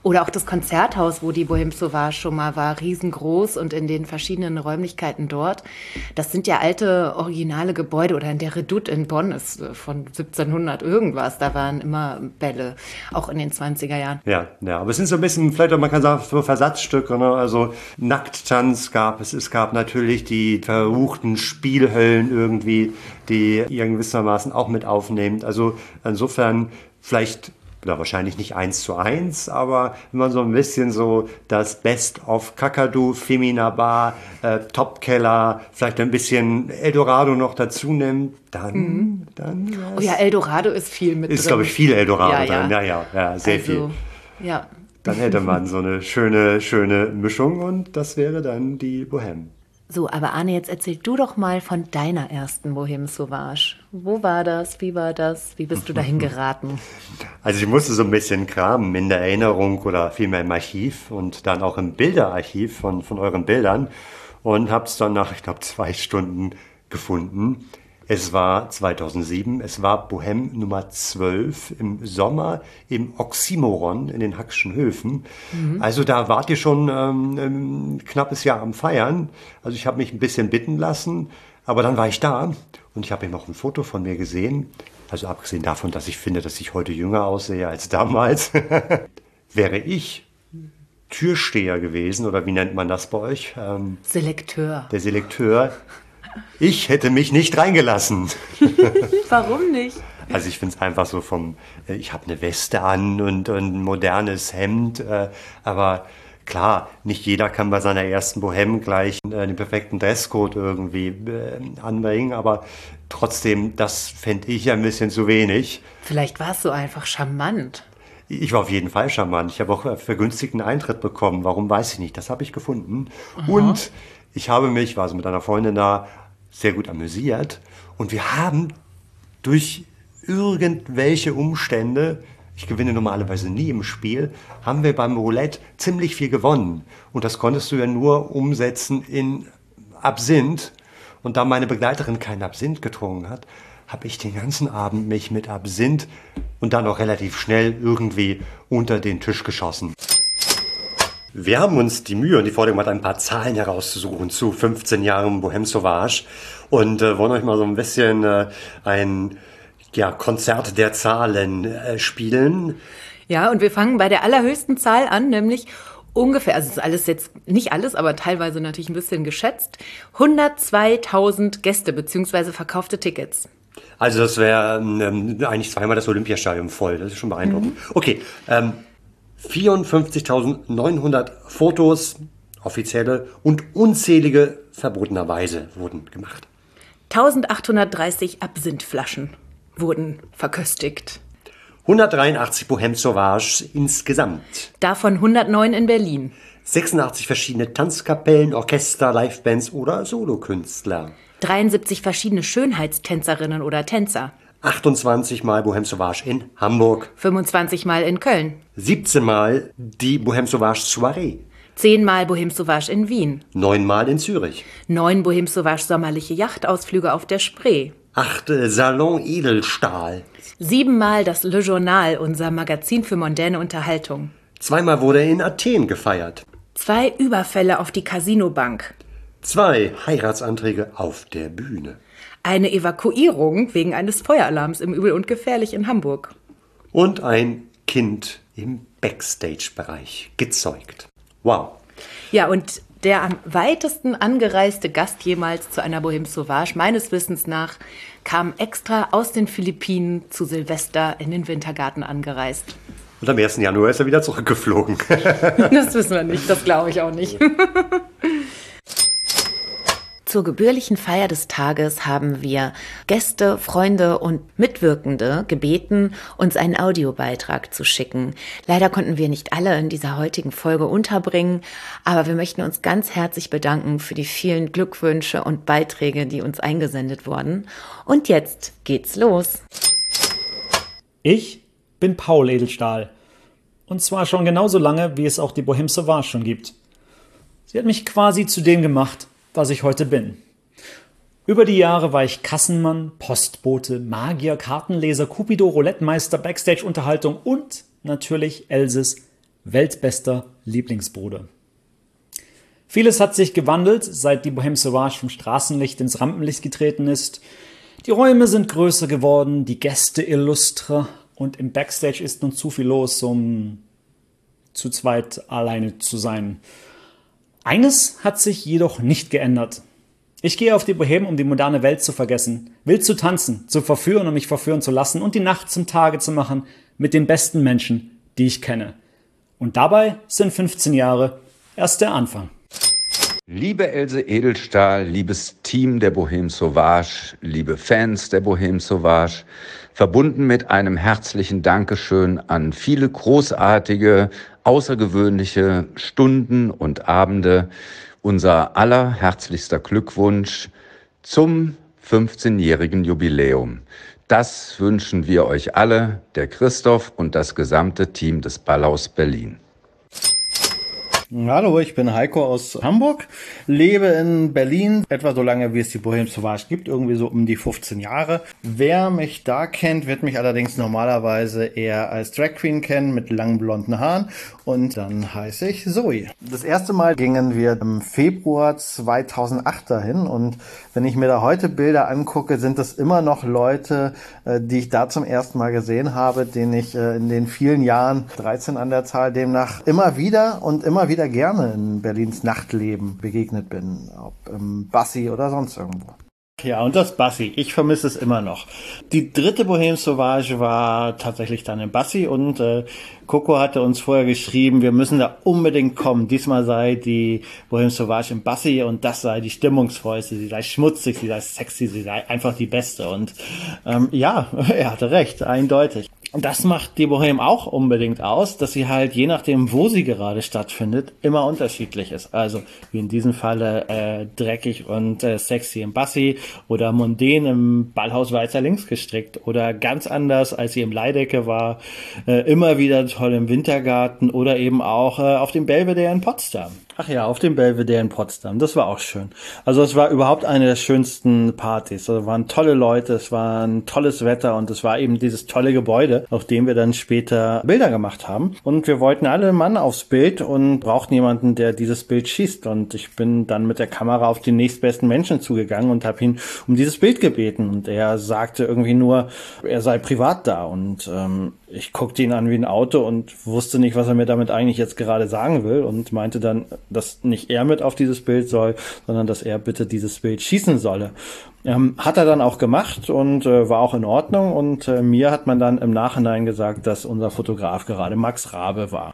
Oder auch das Konzerthaus, wo die Bohème Sauvage schon mal war, riesengroß und in den verschiedenen Räumlichkeiten dort. Das sind ja alte, originale Gebäude. Oder in der Redoute in Bonn ist von siebzehnhundert irgendwas. Da waren immer Bälle, auch in den zwanziger Jahren. Ja, ja, aber es sind so ein bisschen, vielleicht auch, man kann sagen, so Versatzstücke, ne? Also Nackttanz gab es, es gab natürlich die verruchten Spielhöllen irgendwie, die ihr gewissermaßen auch mit aufnehmt. Also insofern vielleicht, oder wahrscheinlich nicht eins zu eins, aber wenn man so ein bisschen so das Best of Kakadu, Femina Bar, äh, Topkeller, vielleicht ein bisschen Eldorado noch dazu nimmt, dann, mhm. dann. Oh ja, Eldorado ist viel mit ist, drin. Ist, glaube ich, viel Eldorado ja, ja. drin. Ja, ja, ja, sehr also, viel. Ja. Dann hätte man so eine schöne, schöne Mischung und das wäre dann die Bohème. So, aber Arne, jetzt erzähl du doch mal von deiner ersten Bohème Sauvage. Wo war das? Wie war das? Wie bist du dahin geraten? Also ich musste so ein bisschen kramen in der Erinnerung oder vielmehr im Archiv und dann auch im Bilderarchiv von, von euren Bildern und habe es dann nach, ich glaube, zwei Stunden gefunden. Es war zweitausendsieben, es war Bohème Nummer zwölf im Sommer im Oxymoron in den Hackschen Höfen. Mhm. Also da wart ihr schon ähm, ein knappes Jahr am Feiern. Also ich habe mich ein bisschen bitten lassen, aber dann war ich da und ich habe eben auch ein Foto von mir gesehen. Also abgesehen davon, dass ich finde, dass ich heute jünger aussehe als damals, wäre ich Türsteher gewesen oder wie nennt man das bei euch? Ähm, Selekteur. Der Selekteur. Ich hätte mich nicht reingelassen. Warum nicht? Also ich finde es einfach so vom, ich habe eine Weste an und, und ein modernes Hemd, äh, aber klar, nicht jeder kann bei seiner ersten Bohème gleich äh, den perfekten Dresscode irgendwie äh, anbringen, aber trotzdem, das fände ich ein bisschen zu wenig. Vielleicht war es so einfach charmant. Ich war auf jeden Fall charmant. Ich habe auch vergünstigten Eintritt bekommen. Warum, weiß ich nicht. Das habe ich gefunden. Aha. Und ich habe mich, war also mit einer Freundin da, sehr gut amüsiert. Und wir haben durch irgendwelche Umstände, ich gewinne normalerweise nie im Spiel, haben wir beim Roulette ziemlich viel gewonnen. Und das konntest du ja nur umsetzen in Absinth. Und da meine Begleiterin keinen Absinth getrunken hat, habe ich den ganzen Abend mich mit Absinth und dann auch relativ schnell irgendwie unter den Tisch geschossen. Wir haben uns die Mühe und die Freude gemacht, ein paar Zahlen herauszusuchen zu fünfzehn Jahren Bohème Sauvage und äh, wollen euch mal so ein bisschen äh, ein ja, Konzert der Zahlen äh, spielen. Ja, und wir fangen bei der allerhöchsten Zahl an, nämlich ungefähr, also ist alles jetzt, nicht alles, aber teilweise natürlich ein bisschen geschätzt, hundertzweitausend Gäste bzw. verkaufte Tickets. Also das wäre ähm, eigentlich zweimal das Olympiastadion voll, das ist schon beeindruckend. Mhm. Okay, ähm, vierundfünfzigtausendneunhundert Fotos, offizielle und unzählige verbotenerweise wurden gemacht. eintausendachthundertdreißig Absinthflaschen wurden verköstigt. hundertdreiundachtzig Bohème Sauvage insgesamt. Davon hundertneun in Berlin. sechsundachtzig verschiedene Tanzkapellen, Orchester, Livebands oder Solokünstler. dreiundsiebzig verschiedene Schönheitstänzerinnen oder Tänzer. achtundzwanzig Mal Bohème Sauvage in Hamburg. fünfundzwanzig Mal in Köln. siebzehn Mal die Bohème Sauvage Soirée. zehn Mal Bohème Sauvage in Wien. neun Mal in Zürich. neun Bohème Sauvage sommerliche Yachtausflüge auf der Spree. acht Salon Edelstahl. sieben Mal das Le Journal, unser Magazin für mondäne Unterhaltung. Zweimal wurde er in Athen gefeiert. Zwei Überfälle auf die Casinobank. Zwei Heiratsanträge auf der Bühne. Eine Evakuierung wegen eines Feueralarms im Übel und Gefährlich in Hamburg. Und ein Kind im Backstage-Bereich gezeugt. Wow. Ja, und der am weitesten angereiste Gast jemals zu einer Bohème Sauvage, meines Wissens nach, kam extra aus den Philippinen zu Silvester in den Wintergarten angereist. Und am ersten Januar ist er wieder zurückgeflogen. Das wissen wir nicht, das glaube ich auch nicht. Zur gebührlichen Feier des Tages haben wir Gäste, Freunde und Mitwirkende gebeten, uns einen Audiobeitrag zu schicken. Leider konnten wir nicht alle in dieser heutigen Folge unterbringen, aber wir möchten uns ganz herzlich bedanken für die vielen Glückwünsche und Beiträge, die uns eingesendet wurden. Und jetzt geht's los. Ich bin Paul Edelstahl. Und zwar schon genauso lange, wie es auch die Bohème Sauvage schon gibt. Sie hat mich quasi zu dem gemacht, was ich heute bin. Über die Jahre war ich Kassenmann, Postbote, Magier, Kartenleser, Cupido, Roulettemeister, Backstage-Unterhaltung und natürlich Elses weltbester Lieblingsbruder. Vieles hat sich gewandelt, seit die Bohème Sauvage vom Straßenlicht ins Rampenlicht getreten ist. Die Räume sind größer geworden, die Gäste illustrer und im Backstage ist nun zu viel los, um zu zweit alleine zu sein. Eines hat sich jedoch nicht geändert. Ich gehe auf die Bohème, um die moderne Welt zu vergessen, wild zu tanzen, zu verführen und mich verführen zu lassen und die Nacht zum Tage zu machen mit den besten Menschen, die ich kenne. Und dabei sind fünfzehn Jahre erst der Anfang. Liebe Else Edelstahl, liebes Team der Bohème Sauvage, liebe Fans der Bohème Sauvage, verbunden mit einem herzlichen Dankeschön an viele großartige, außergewöhnliche Stunden und Abende. Unser allerherzlichster Glückwunsch zum fünfzehnjährigen Jubiläum. Das wünschen wir euch alle, der Christoph und das gesamte Team des Ballhaus Berlin. Hallo, ich bin Heiko aus Hamburg, lebe in Berlin, etwa so lange wie es die Bohème Sauvage gibt, irgendwie so um die fünfzehn Jahre. Wer mich da kennt, wird mich allerdings normalerweise eher als Drag Queen kennen mit langen blonden Haaren und dann heiße ich Zoe. Das erste Mal gingen wir im Februar zweitausendacht dahin und wenn ich mir da heute Bilder angucke, sind das immer noch Leute, die ich da zum ersten Mal gesehen habe, denen ich in den vielen Jahren, dreizehn an der Zahl demnach, immer wieder und immer wieder gerne in Berlins Nachtleben begegnet bin, ob im Bassi oder sonst irgendwo. Ja, und das Bassi, ich vermisse es immer noch. Die dritte Bohème Sauvage war tatsächlich dann im Bassi und äh, Coco hatte uns vorher geschrieben, wir müssen da unbedingt kommen. Diesmal sei die Bohème Sauvage im Bassi und das sei die stimmungsvollste, sie sei schmutzig, sie sei sexy, sie sei einfach die beste. Und ähm, ja, er hatte recht, eindeutig. Und das macht die Bohème auch unbedingt aus, dass sie halt je nachdem, wo sie gerade stattfindet, immer unterschiedlich ist. Also wie in diesem Falle äh, dreckig und äh, sexy im Bassi oder mondän im Ballhaus Weißer Links gestrickt oder ganz anders, als sie im Leidecke war, äh, immer wieder toll im Wintergarten oder eben auch äh, auf dem Belvedere in Potsdam. Ach ja, auf dem Belvedere in Potsdam, das war auch schön. Also es war überhaupt eine der schönsten Partys. Also es waren tolle Leute, es war ein tolles Wetter und es war eben dieses tolle Gebäude, auf dem wir dann später Bilder gemacht haben. Und wir wollten alle einen Mann aufs Bild und brauchten jemanden, der dieses Bild schießt. Und ich bin dann mit der Kamera auf den nächstbesten Menschen zugegangen und habe ihn um dieses Bild gebeten. Und er sagte irgendwie nur, er sei privat da. Und ähm, ich guckte ihn an wie ein Auto und wusste nicht, was er mir damit eigentlich jetzt gerade sagen will und meinte dann, dass nicht er mit auf dieses Bild soll, sondern dass er bitte dieses Bild schießen solle. Ähm, hat er dann auch gemacht und äh, war auch in Ordnung und äh, mir hat man dann im Nachhinein gesagt, dass unser Fotograf gerade Max Rabe war.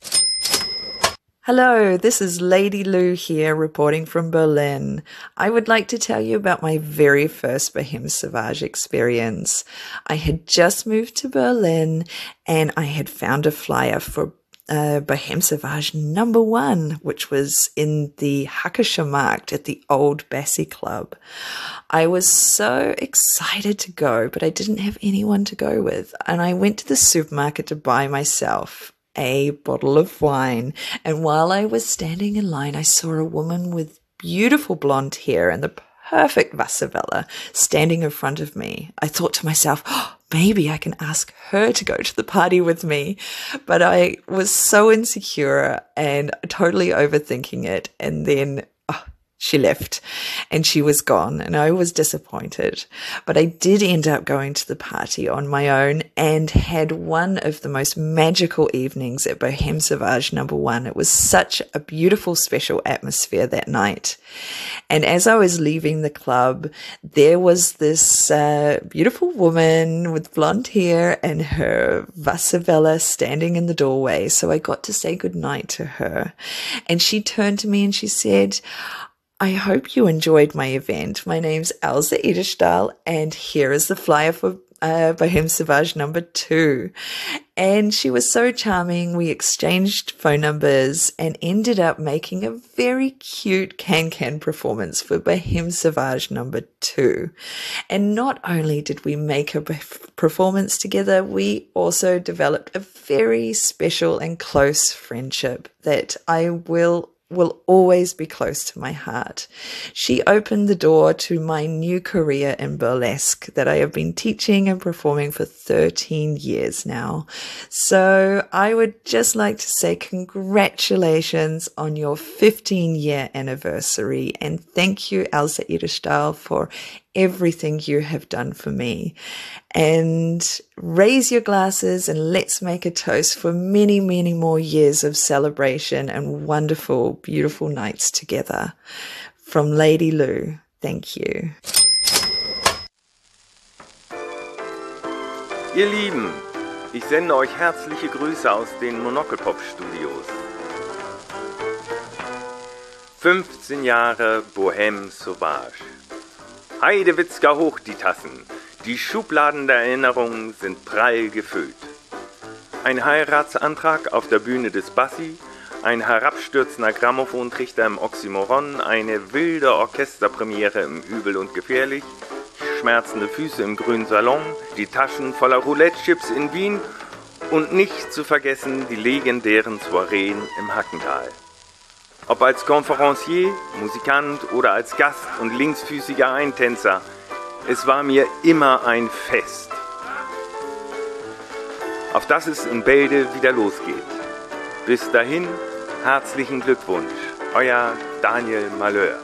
Hello, this is Lady Lou here reporting from Berlin. I would like to tell you about my very first Bohème Sauvage experience. I had just moved to Berlin and I had found a flyer for uh, Bohème Sauvage number one, which was in the Hackischer Markt at the old Bassi Club. I was so excited to go, but I didn't have anyone to go with. And I went to the supermarket to buy myself a bottle of wine. And while I was standing in line, I saw a woman with beautiful blonde hair and the perfect Wasserwelle standing in front of me. I thought to myself, oh, maybe I can ask her to go to the party with me. But I was so insecure and totally overthinking it. And then oh, she left and she was gone and I was disappointed. But I did end up going to the party on my own and had one of the most magical evenings at Bohème Sauvage number one. It was such a beautiful, special atmosphere that night. And as I was leaving the club, there was this uh, beautiful woman with blonde hair and her Wasserwelle standing in the doorway. So I got to say goodnight to her. And she turned to me and she said, I hope you enjoyed my event. My name's Else Edelstahl, and here is the flyer for uh, Bohème Sauvage number two. And she was so charming. We exchanged phone numbers and ended up making a very cute can-can performance for Bohème Sauvage number two. And not only did we make a performance together, we also developed a very special and close friendship that I will will always be close to my heart. She opened the door to my new career in burlesque that I have been teaching and performing for thirteen years now. So I would just like to say congratulations on your fifteen year anniversary, and thank you, Else Edelstahl, for everything you have done for me. And raise your glasses and let's make a toast for many, many more years of celebration and wonderful, beautiful nights together. From Lady Lou, thank you. Ihr Lieben, ich sende euch herzliche Grüße aus den Monokelpop-Studios. fünfzehn Jahre Bohème Sauvage. Heidewitzka hoch die Tassen. Die Schubladen der Erinnerungen sind prall gefüllt. Ein Heiratsantrag auf der Bühne des Bassi, ein herabstürzender Grammophontrichter im Oxymoron, eine wilde Orchesterpremiere im Übel und Gefährlich, schmerzende Füße im grünen Salon, die Taschen voller Roulette-Chips in Wien und nicht zu vergessen die legendären Soireen im Hackental. Ob als Konferencier, Musikant oder als Gast und linksfüßiger Eintänzer, es war mir immer ein Fest. Auf dass es in Bälde wieder losgeht. Bis dahin, herzlichen Glückwunsch, euer Daniel Malheur.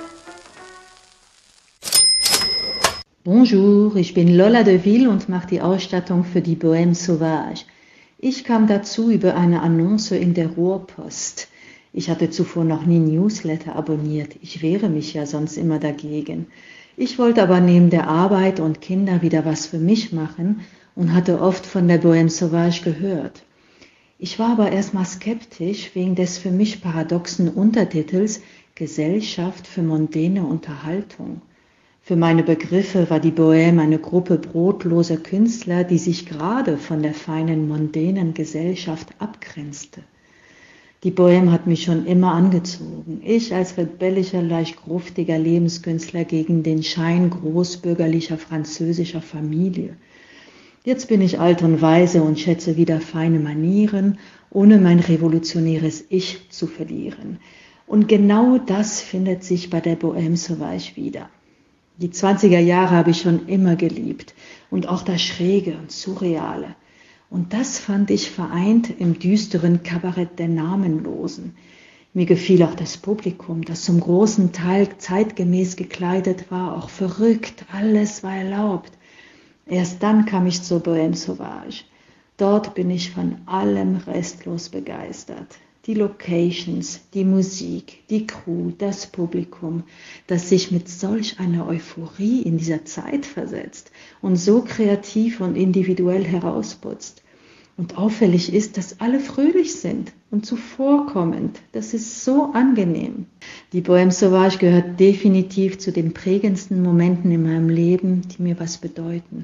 Bonjour, ich bin Lola de Ville und mache die Ausstattung für die Bohème Sauvage. Ich kam dazu über eine Annonce in der Ruhrpost. Ich hatte zuvor noch nie Newsletter abonniert. Ich wehre mich ja sonst immer dagegen. Ich wollte aber neben der Arbeit und Kinder wieder was für mich machen und hatte oft von der Bohème Sauvage gehört. Ich war aber erstmal skeptisch wegen des für mich paradoxen Untertitels Gesellschaft für mondäne Unterhaltung. Für meine Begriffe war die Bohème eine Gruppe brotloser Künstler, die sich gerade von der feinen mondänen Gesellschaft abgrenzte. Die Bohème hat mich schon immer angezogen. Ich als rebellischer, leicht gruftiger Lebenskünstler gegen den Schein großbürgerlicher französischer Familie. Jetzt bin ich alt und weise und schätze wieder feine Manieren, ohne mein revolutionäres Ich zu verlieren. Und genau das findet sich bei der Bohème Sauvage wieder. Die zwanziger Jahre habe ich schon immer geliebt und auch das Schräge und Surreale. Und das fand ich vereint im düsteren Kabarett der Namenlosen. Mir gefiel auch das Publikum, das zum großen Teil zeitgemäß gekleidet war, auch verrückt, alles war erlaubt. Erst dann kam ich zur Bohème Sauvage. Dort bin ich von allem restlos begeistert. Die Locations, die Musik, die Crew, das Publikum, das sich mit solch einer Euphorie in dieser Zeit versetzt und so kreativ und individuell herausputzt. Und auffällig ist, dass alle fröhlich sind und zuvorkommend. Das ist so angenehm. Die Bohème Sauvage gehört definitiv zu den prägendsten Momenten in meinem Leben, die mir was bedeuten.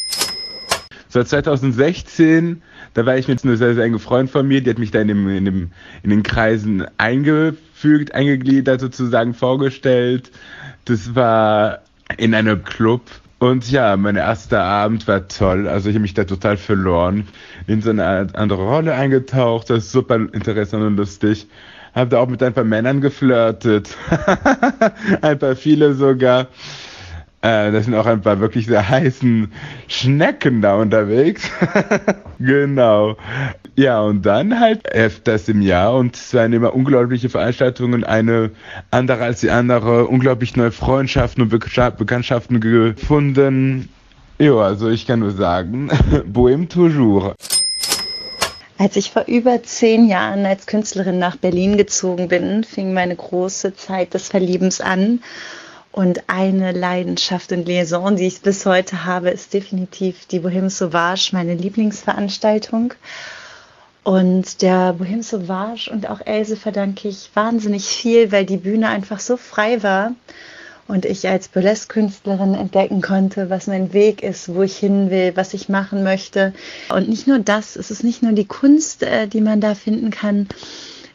So zweitausendsechzehn, da war ich mit einer sehr, sehr engen Freundin von mir, die hat mich da in, dem, in, dem, in den Kreisen eingefügt, eingegliedert, sozusagen vorgestellt. Das war in einem Club. Und ja, mein erster Abend war toll. Also ich habe mich da total verloren, in so eine andere Rolle eingetaucht. Das ist super interessant und lustig. Habe da auch mit ein paar Männern geflirtet. Ein paar viele sogar. Äh, das sind auch ein paar wirklich sehr heißen Schnecken da unterwegs. Genau. Ja, und dann halt öfters im Jahr und es waren immer unglaubliche Veranstaltungen, eine andere als die andere, unglaublich neue Freundschaften und Bekanntschaften gefunden. Ja, also ich kann nur sagen, Bohème toujours. Als ich vor über zehn Jahren als Künstlerin nach Berlin gezogen bin, fing meine große Zeit des Verliebens an. Und eine Leidenschaft und Liaison, die ich bis heute habe, ist definitiv die Bohème Sauvage, meine Lieblingsveranstaltung. Und der Bohème Sauvage und auch Else verdanke ich wahnsinnig viel, weil die Bühne einfach so frei war und ich als Burlesque-Künstlerin entdecken konnte, was mein Weg ist, wo ich hin will, was ich machen möchte. Und nicht nur das, es ist nicht nur die Kunst, die man da finden kann,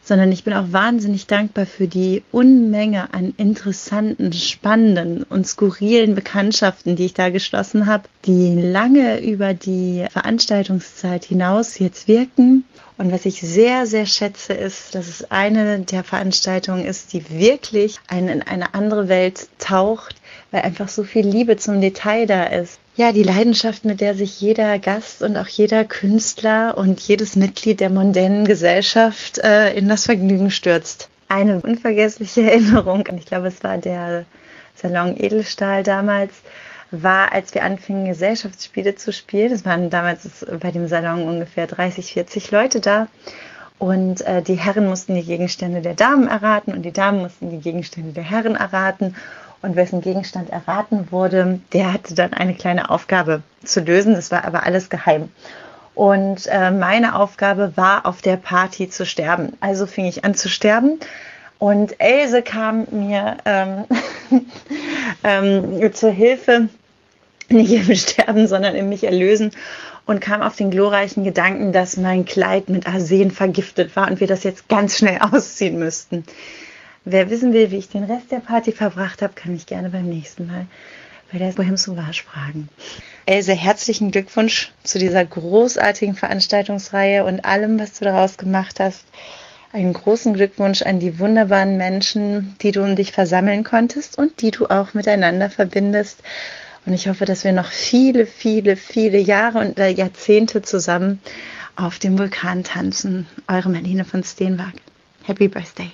sondern ich bin auch wahnsinnig dankbar für die Unmenge an interessanten, spannenden und skurrilen Bekanntschaften, die ich da geschlossen habe, die lange über die Veranstaltungszeit hinaus jetzt wirken. Und was ich sehr, sehr schätze, ist, dass es eine der Veranstaltungen ist, die wirklich einen in eine andere Welt taucht, weil einfach so viel Liebe zum Detail da ist. Ja, die Leidenschaft, mit der sich jeder Gast und auch jeder Künstler und jedes Mitglied der mondänen Gesellschaft äh, in das Vergnügen stürzt. Eine unvergessliche Erinnerung, und ich glaube, es war der Salon Edelstahl damals, war, als wir anfingen, Gesellschaftsspiele zu spielen. Es waren damals bei dem Salon ungefähr dreißig, vierzig Leute da. Und äh, die Herren mussten die Gegenstände der Damen erraten und die Damen mussten die Gegenstände der Herren erraten. Und wessen Gegenstand erraten wurde, der hatte dann eine kleine Aufgabe zu lösen. Das war aber alles geheim. Und äh, meine Aufgabe war, auf der Party zu sterben. Also fing ich an zu sterben. Und Else kam mir ähm, ähm, zur Hilfe, nicht im Sterben, sondern im mich erlösen, und kam auf den glorreichen Gedanken, dass mein Kleid mit Arsen vergiftet war und wir das jetzt ganz schnell ausziehen müssten. Wer wissen will, wie ich den Rest der Party verbracht habe, kann mich gerne beim nächsten Mal bei der Bohème Sauvage fragen. Else, herzlichen Glückwunsch zu dieser großartigen Veranstaltungsreihe und allem, was du daraus gemacht hast. Einen großen Glückwunsch an die wunderbaren Menschen, die du um dich versammeln konntest und die du auch miteinander verbindest. Und ich hoffe, dass wir noch viele, viele, viele Jahre und Jahrzehnte zusammen auf dem Vulkan tanzen. Eure Marlene von Steenwag. Happy Birthday.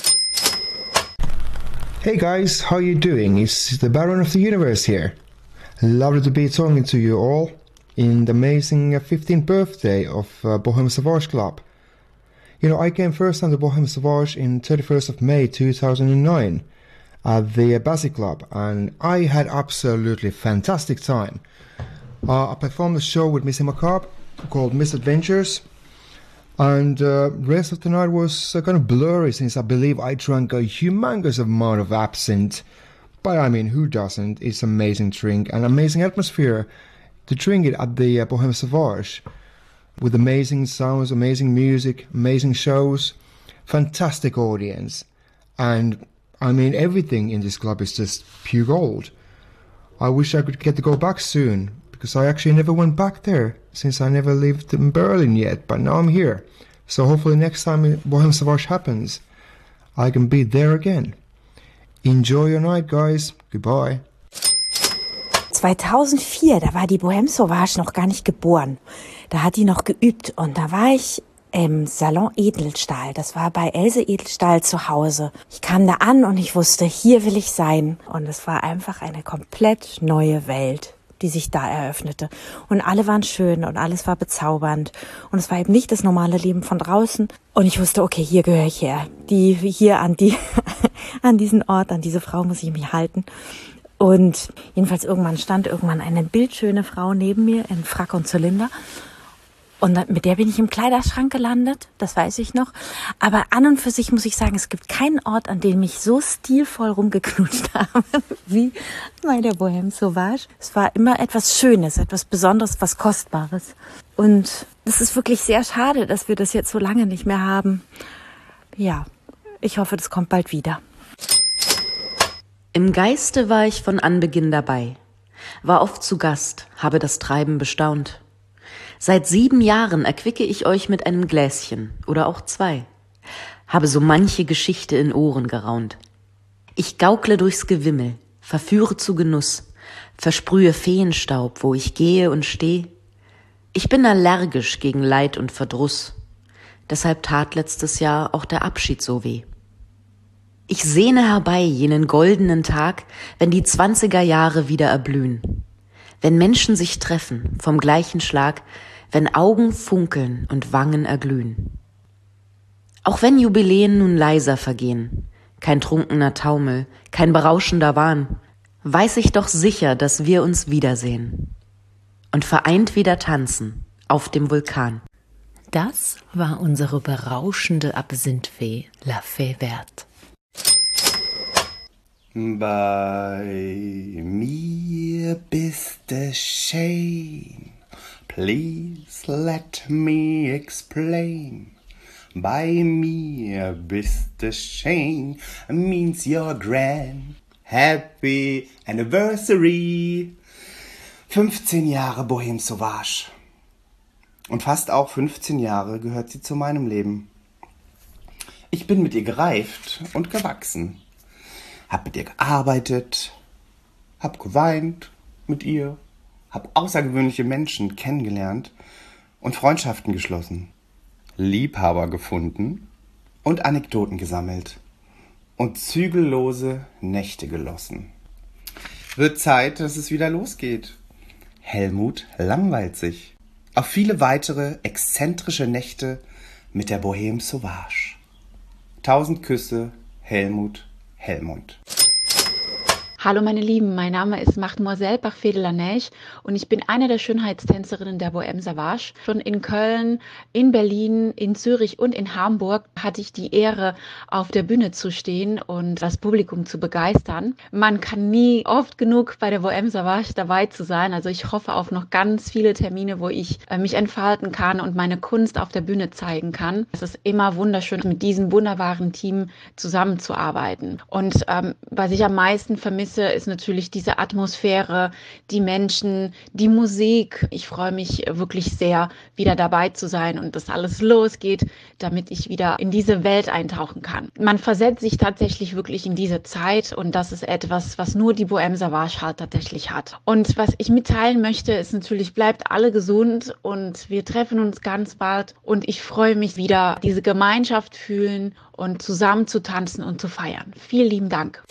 Hey guys, how you doing? It's the Baron of the Universe here. Lovely to be talking to you all in the amazing fifteenth birthday of uh, Bohème Sauvage Club. You know, I came first on the Bohème Sauvage in thirty-first of May two thousand nine at the Bassi Club, and I had absolutely fantastic time. Uh, I performed a show with Missy Macabre called Misadventures. And uh, rest of the night was uh, kind of blurry since I believe I drank a humongous amount of absinthe. But I mean, who doesn't? It's an amazing drink, an amazing atmosphere to drink it at the uh, Bohème Sauvage. With amazing sounds, amazing music, amazing shows, fantastic audience. And I mean, everything in this club is just pure gold. I wish I could get to go back soon, because I actually never went back there, since I never lived in Berlin yet, but now I'm here. So hopefully next time Bohème Sauvage happens, I can be there again. Enjoy your night, guys. Goodbye. zweitausendvier, da war die Bohème Sauvage noch gar nicht geboren. Da hat die noch geübt und da war ich im Salon Edelstahl. Das war bei Else Edelstahl zu Hause. Ich kam da an und ich wusste, hier will ich sein. Und es war einfach eine komplett neue Welt, die sich da eröffnete. Und alle waren schön und alles war bezaubernd. Und es war eben nicht das normale Leben von draußen. Und ich wusste, okay, hier gehöre ich her. Die, hier an die, an diesen Ort, an diese Frau muss ich mich halten. Und jedenfalls irgendwann stand irgendwann eine bildschöne Frau neben mir in Frack und Zylinder. Und dann, mit der bin ich im Kleiderschrank gelandet, das weiß ich noch. Aber an und für sich muss ich sagen, es gibt keinen Ort, an dem ich so stilvoll rumgeknutscht habe, wie bei der Bohème Sauvage. Es war immer etwas Schönes, etwas Besonderes, was Kostbares. Und es ist wirklich sehr schade, dass wir das jetzt so lange nicht mehr haben. Ja, ich hoffe, das kommt bald wieder. Im Geiste war ich von Anbeginn dabei, war oft zu Gast, habe das Treiben bestaunt. Seit sieben Jahren erquicke ich euch mit einem Gläschen oder auch zwei, habe so manche Geschichte in Ohren geraunt. Ich gaukle durchs Gewimmel, verführe zu Genuss, versprühe Feenstaub, wo ich gehe und steh. Ich bin allergisch gegen Leid und Verdruss, deshalb tat letztes Jahr auch der Abschied so weh. Ich sehne herbei jenen goldenen Tag, wenn die zwanziger Jahre wieder erblühen, wenn Menschen sich treffen vom gleichen Schlag, wenn Augen funkeln und Wangen erglühen. Auch wenn Jubiläen nun leiser vergehen, kein trunkener Taumel, kein berauschender Wahn, weiß ich doch sicher, dass wir uns wiedersehen und vereint wieder tanzen auf dem Vulkan. Das war unsere berauschende Absinthfee La Fée Verte. Bei mir bist es schön, please let me explain. Bei mir bist du schön, means you're grand. Happy Anniversary. fünfzehn Jahre Bohem Sauvage. Und fast auch fünfzehn Jahre gehört sie zu meinem Leben. Ich bin mit ihr gereift und gewachsen. Hab mit ihr gearbeitet, hab geweint mit ihr, hab außergewöhnliche Menschen kennengelernt und Freundschaften geschlossen, Liebhaber gefunden und Anekdoten gesammelt und zügellose Nächte gelossen. Wird Zeit, dass es wieder losgeht. Helmut langweilt sich. Auf viele weitere exzentrische Nächte mit der Bohem Sauvage. Tausend Küsse, Helmut Hellmund. Hallo meine Lieben, mein Name ist Mademoiselle Parfait de la Neige und ich bin eine der Schönheitstänzerinnen der Bohem Sauvage. Schon in Köln, in Berlin, in Zürich und in Hamburg hatte ich die Ehre, auf der Bühne zu stehen und das Publikum zu begeistern. Man kann nie oft genug bei der Bohem Sauvage dabei zu sein, also ich hoffe auf noch ganz viele Termine, wo ich äh, mich entfalten kann und meine Kunst auf der Bühne zeigen kann. Es ist immer wunderschön, mit diesem wunderbaren Team zusammenzuarbeiten. Und ähm, was ich am meisten vermisse, ist natürlich diese Atmosphäre, die Menschen, die Musik. Ich freue mich wirklich sehr, wieder dabei zu sein und dass alles losgeht, damit ich wieder in diese Welt eintauchen kann. Man versetzt sich tatsächlich wirklich in diese Zeit und das ist etwas, was nur die Bohem Sauvage halt tatsächlich hat. Und was ich mitteilen möchte, ist natürlich, bleibt alle gesund und wir treffen uns ganz bald und ich freue mich wieder, diese Gemeinschaft fühlen und zusammen zu tanzen und zu feiern. Vielen lieben Dank.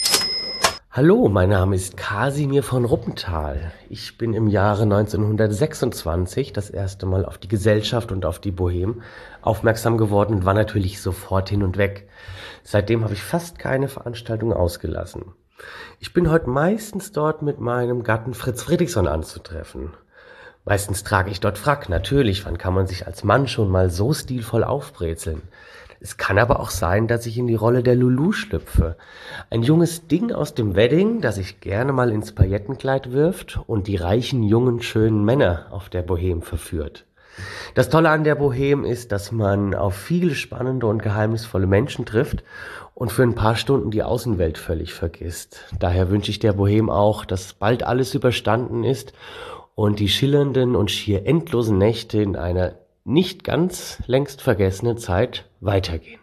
Hallo, mein Name ist Kasimir von Ruppenthal. Ich bin im Jahre neunzehnhundertsechsundzwanzig das erste Mal auf die Gesellschaft und auf die Bohem aufmerksam geworden und war natürlich sofort hin und weg. Seitdem habe ich fast keine Veranstaltung ausgelassen. Ich bin heute meistens dort mit meinem Gatten Fritz Fredriksson anzutreffen. Meistens trage ich dort Frack, natürlich, wann kann man sich als Mann schon mal so stilvoll aufbrezeln? Es kann aber auch sein, dass ich in die Rolle der Lulu schlüpfe. Ein junges Ding aus dem Wedding, das sich gerne mal ins Paillettenkleid wirft und die reichen, jungen, schönen Männer auf der Bohem verführt. Das Tolle an der Bohem ist, dass man auf viele spannende und geheimnisvolle Menschen trifft und für ein paar Stunden die Außenwelt völlig vergisst. Daher wünsche ich der Bohem auch, dass bald alles überstanden ist und die schillernden und schier endlosen Nächte in einer nicht ganz längst vergessene Zeit weitergehen.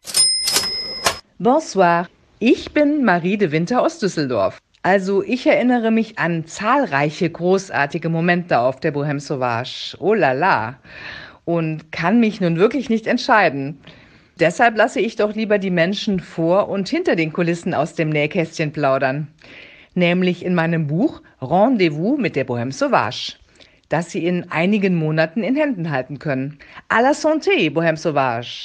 Bonsoir, ich bin Marie de Winter aus Düsseldorf. Also ich erinnere mich an zahlreiche großartige Momente auf der Bohem Sauvage. Oh la la. Und kann mich nun wirklich nicht entscheiden. Deshalb lasse ich doch lieber die Menschen vor und hinter den Kulissen aus dem Nähkästchen plaudern. Nämlich in meinem Buch Rendezvous mit der Bohem Sauvage, das Sie in einigen Monaten in Händen halten können. À la santé, Bohem Sauvage.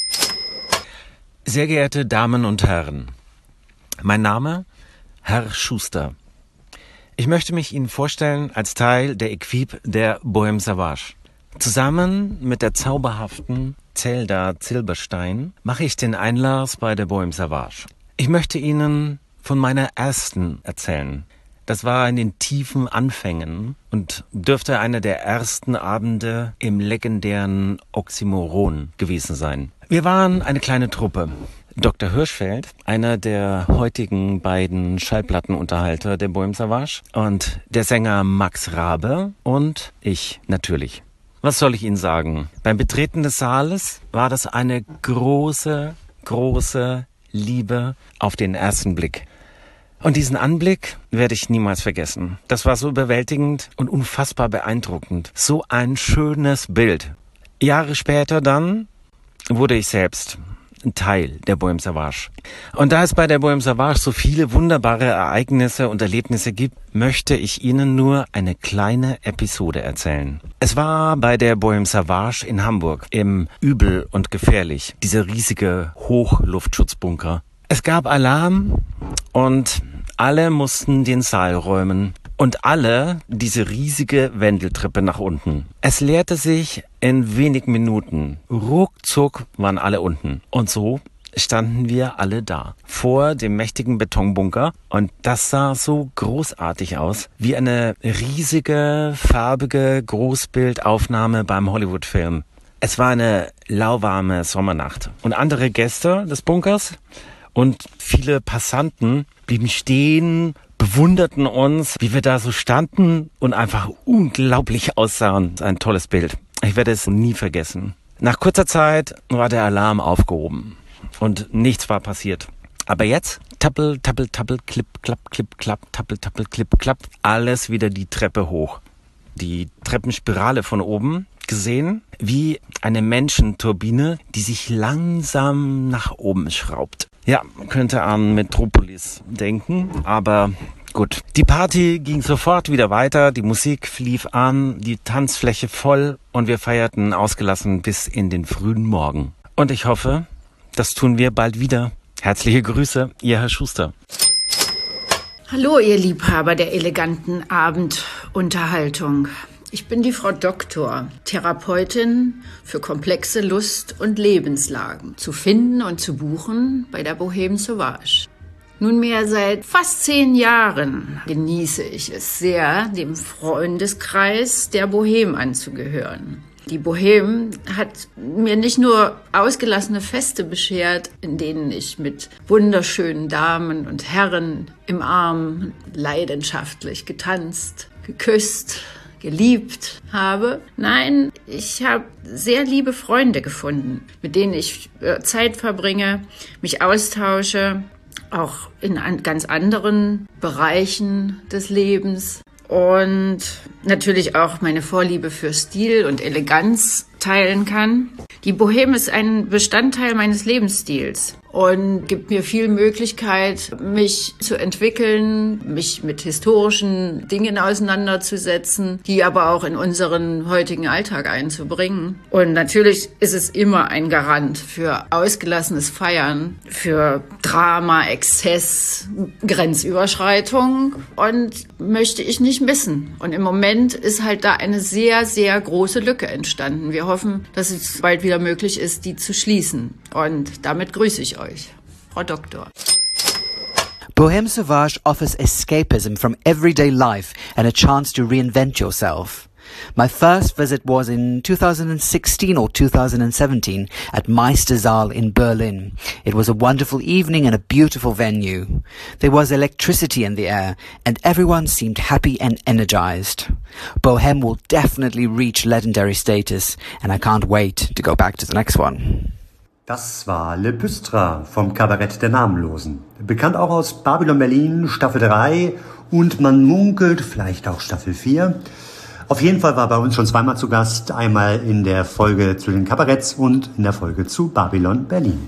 Sehr geehrte Damen und Herren, mein Name Herr Schuster. Ich möchte mich Ihnen vorstellen als Teil der Equipe der Bohem Sauvage. Zusammen mit der zauberhaften Zelda Zilberstein mache ich den Einlass bei der Bohem Sauvage. Ich möchte Ihnen von meiner ersten erzählen. Das war in den tiefen Anfängen und dürfte einer der ersten Abende im legendären Oxymoron gewesen sein. Wir waren eine kleine Truppe. Doktor Hirschfeld, einer der heutigen beiden Schallplattenunterhalter der Bohem Sauvage, und der Sänger Max Rabe und ich natürlich. Was soll ich Ihnen sagen? Beim Betreten des Saales war das eine große, große Liebe auf den ersten Blick. Und diesen Anblick werde ich niemals vergessen. Das war so überwältigend und unfassbar beeindruckend. So ein schönes Bild. Jahre später dann wurde ich selbst ein Teil der Bohem Sauvage. Und da es bei der Bohem Sauvage so viele wunderbare Ereignisse und Erlebnisse gibt, möchte ich Ihnen nur eine kleine Episode erzählen. Es war bei der Bohem Sauvage in Hamburg im Übel und Gefährlich, dieser riesige Hochluftschutzbunker. Es gab Alarm und alle mussten den Saal räumen und alle diese riesige Wendeltreppe nach unten. Es leerte sich in wenigen Minuten. Ruckzuck waren alle unten. Und so standen wir alle da, vor dem mächtigen Betonbunker. Und das sah so großartig aus, wie eine riesige, farbige Großbildaufnahme beim Hollywood-Film. Es war eine lauwarme Sommernacht und andere Gäste des Bunkers und viele Passanten blieben stehen, bewunderten uns, wie wir da so standen und einfach unglaublich aussahen. Ein tolles Bild. Ich werde es nie vergessen. Nach kurzer Zeit war der Alarm aufgehoben und nichts war passiert. Aber jetzt, tappel, tappel, tappel, klipp, klapp, klipp, klapp, tappel, tappel, klipp, klapp, alles wieder die Treppe hoch. Die Treppenspirale von oben gesehen, wie eine Menschenturbine, die sich langsam nach oben schraubt. Ja, man könnte an Metropolis denken, aber gut. Die Party ging sofort wieder weiter, die Musik lief an, die Tanzfläche voll und wir feierten ausgelassen bis in den frühen Morgen. Und ich hoffe, das tun wir bald wieder. Herzliche Grüße, Ihr Herr Schuster. Hallo, ihr Liebhaber der eleganten Abendunterhaltung. Ich bin die Frau Doktor, Therapeutin für komplexe Lust- und Lebenslagen, zu finden und zu buchen bei der Bohème Sauvage. Nunmehr seit fast zehn Jahren genieße ich es sehr, dem Freundeskreis der Bohème anzugehören. Die Bohème hat mir nicht nur ausgelassene Feste beschert, in denen ich mit wunderschönen Damen und Herren im Arm leidenschaftlich getanzt, geküsst, geliebt habe. Nein, ich habe sehr liebe Freunde gefunden, mit denen ich Zeit verbringe, mich austausche, auch in ganz anderen Bereichen des Lebens. Und natürlich auch meine Vorliebe für Stil und Eleganz teilen kann. Die Bohème ist ein Bestandteil meines Lebensstils und gibt mir viel Möglichkeit, mich zu entwickeln, mich mit historischen Dingen auseinanderzusetzen, die aber auch in unseren heutigen Alltag einzubringen. Und natürlich ist es immer ein Garant für ausgelassenes Feiern, für Drama, Exzess, Grenzüberschreitung und möchte ich nicht missen. Und im Moment ist halt da eine sehr, sehr große Lücke entstanden. Wir hoffen, dass es bald wieder möglich ist, die zu schließen. Und damit grüße ich euch, Frau Doktor. Bohème Sauvage offers escapism from everyday life and a chance to reinvent yourself. My first visit was in two thousand sixteen or two thousand seventeen at Meistersaal in Berlin. It was a wonderful evening and a beautiful venue. There was electricity in the air and everyone seemed happy and energized. Bohème will definitely reach legendary status and I can't wait to go back to the next one. Das war Le Püstra vom Kabarett der Namenlosen. Bekannt auch aus Babylon Berlin, Staffel drei und man munkelt vielleicht auch Staffel vier. Auf jeden Fall war bei uns schon zweimal zu Gast, einmal in der Folge zu den Kabaretts und in der Folge zu Babylon Berlin.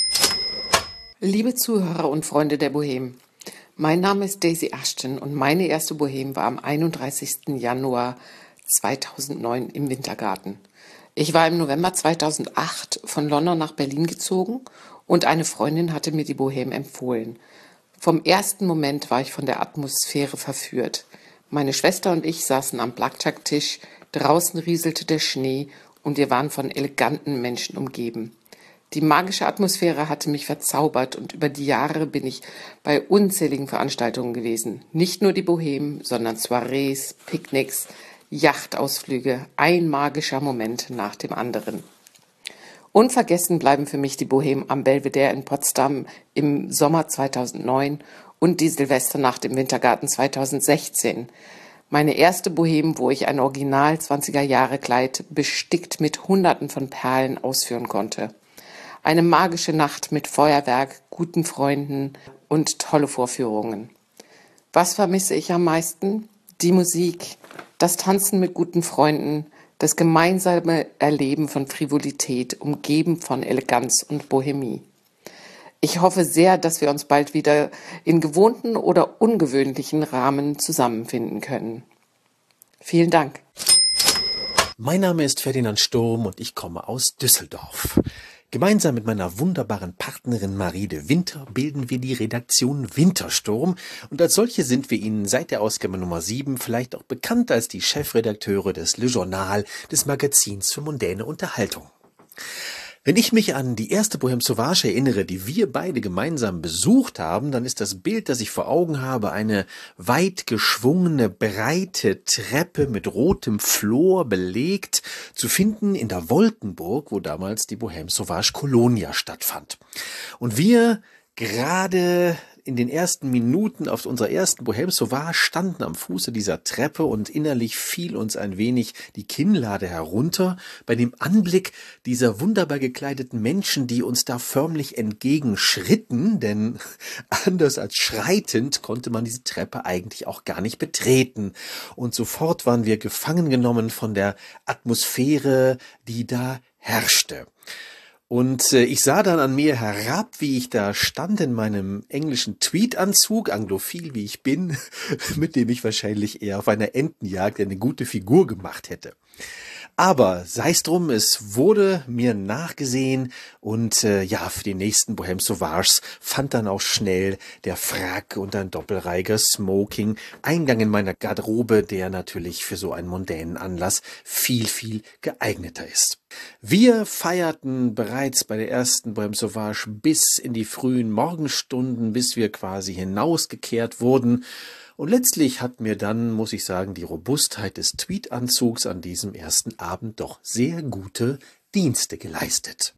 Liebe Zuhörer und Freunde der Bohème, mein Name ist Daisy Ashton und meine erste Bohème war am einunddreißigsten Januar zweitausendneun im Wintergarten. Ich war im November zweitausendacht von London nach Berlin gezogen und eine Freundin hatte mir die Bohème empfohlen. Vom ersten Moment war ich von der Atmosphäre verführt. Meine Schwester und ich saßen am Blackjack-Tisch, draußen rieselte der Schnee und wir waren von eleganten Menschen umgeben. Die magische Atmosphäre hatte mich verzaubert und über die Jahre bin ich bei unzähligen Veranstaltungen gewesen. Nicht nur die Bohème, sondern Soirees, Picknicks, Yachtausflüge, ein magischer Moment nach dem anderen. Unvergessen bleiben für mich die Bohème am Belvedere in Potsdam im Sommer zweitausendneun und die Silvesternacht im Wintergarten zweitausendsechzehn. Meine erste Bohème, wo ich ein Original zwanziger-Jahre-Kleid bestickt mit Hunderten von Perlen ausführen konnte. Eine magische Nacht mit Feuerwerk, guten Freunden und tolle Vorführungen. Was vermisse ich am meisten? Die Musik, das Tanzen mit guten Freunden, das gemeinsame Erleben von Frivolität, umgeben von Eleganz und Bohemie. Ich hoffe sehr, dass wir uns bald wieder in gewohnten oder ungewöhnlichen Rahmen zusammenfinden können. Vielen Dank. Mein Name ist Ferdinand Sturm und ich komme aus Düsseldorf. Gemeinsam mit meiner wunderbaren Partnerin Marie de Winter bilden wir die Redaktion Wintersturm und als solche sind wir Ihnen seit der Ausgabe Nummer sieben vielleicht auch bekannt als die Chefredakteure des Le Journal, des Magazins für mondäne Unterhaltung. Wenn ich mich an die erste Bohème Sauvage erinnere, die wir beide gemeinsam besucht haben, dann ist das Bild, das ich vor Augen habe, eine weit geschwungene, breite Treppe mit rotem Flor belegt, zu finden in der Wolkenburg, wo damals die Bohème Sauvage Colonia stattfand. Und wir gerade in den ersten Minuten auf unserer ersten Bohème Sauvage standen am Fuße dieser Treppe und innerlich fiel uns ein wenig die Kinnlade herunter bei dem Anblick dieser wunderbar gekleideten Menschen, die uns da förmlich entgegenschritten, denn anders als schreitend konnte man diese Treppe eigentlich auch gar nicht betreten. Und sofort waren wir gefangen genommen von der Atmosphäre, die da herrschte. Und äh, ich sah dann an mir herab, wie ich da stand in meinem englischen Tweedanzug, anglophil wie ich bin, mit dem ich wahrscheinlich eher auf einer Entenjagd eine gute Figur gemacht hätte. Aber sei's drum, es wurde mir nachgesehen und äh, ja, für die nächsten Bohème Sauvages fand dann auch schnell der Frack und ein doppelreiger Smoking Eingang in meiner Garderobe, der natürlich für so einen mondänen Anlass viel, viel geeigneter ist. Wir feierten bereits bei der ersten Bohème Sauvage bis in die frühen Morgenstunden, bis wir quasi hinausgekehrt wurden. Und letztlich hat mir dann, muss ich sagen, die Robustheit des Tweedanzugs an diesem ersten Abend doch sehr gute Dienste geleistet.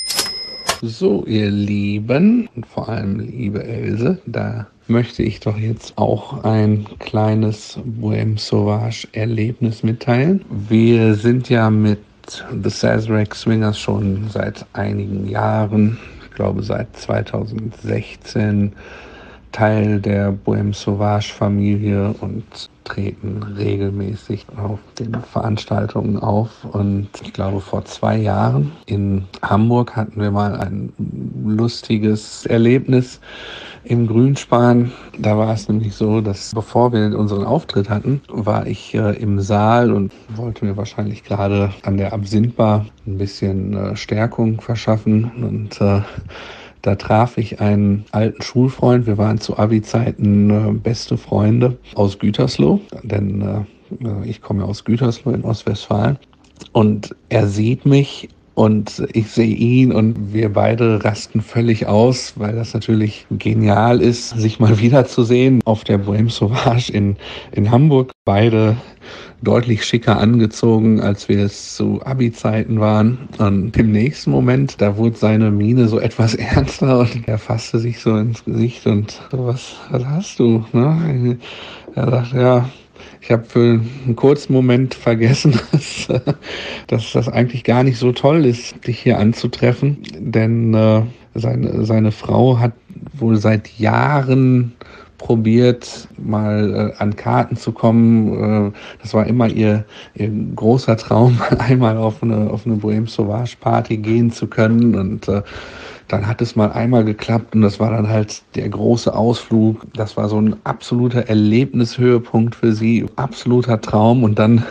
So, ihr Lieben und vor allem liebe Else, da möchte ich doch jetzt auch ein kleines Bohème Sauvage Erlebnis mitteilen. Wir sind ja mit The Sazerac Swingers schon seit einigen Jahren, ich glaube seit zweitausendsechzehn, Teil der Bohème Sauvage Familie und treten regelmäßig auf den Veranstaltungen auf. Und ich glaube, vor zwei Jahren in Hamburg hatten wir mal ein lustiges Erlebnis im Grünspan. Da war es nämlich so, dass bevor wir unseren Auftritt hatten, war ich äh, im Saal und wollte mir wahrscheinlich gerade an der Absinthbar ein bisschen äh, Stärkung verschaffen. Und äh, da traf ich einen alten Schulfreund. Wir waren zu Abi-Zeiten äh, beste Freunde aus Gütersloh, denn äh, ich komme ja aus Gütersloh in Ostwestfalen. Und er sieht mich und ich sehe ihn und wir beide rasten völlig aus, weil das natürlich genial ist, sich mal wiederzusehen auf der Bohème Sauvage in, in Hamburg. Beide deutlich schicker angezogen, als wir es zu Abi-Zeiten waren. Und im nächsten Moment, da wurde seine Miene so etwas ernster und er fasste sich so ins Gesicht und so, was, was hast du? Ne? Er sagte, ja, ich habe für einen kurzen Moment vergessen, dass, dass das eigentlich gar nicht so toll ist, dich hier anzutreffen. Denn äh, seine, seine Frau hat wohl seit Jahren probiert, mal äh, an Karten zu kommen. Äh, das war immer ihr, ihr großer Traum, einmal auf eine, auf eine Bohème Sauvage Party gehen zu können. Und äh, dann hat es mal einmal geklappt und das war dann halt der große Ausflug. Das war so ein absoluter Erlebnishöhepunkt für sie, absoluter Traum. Und dann,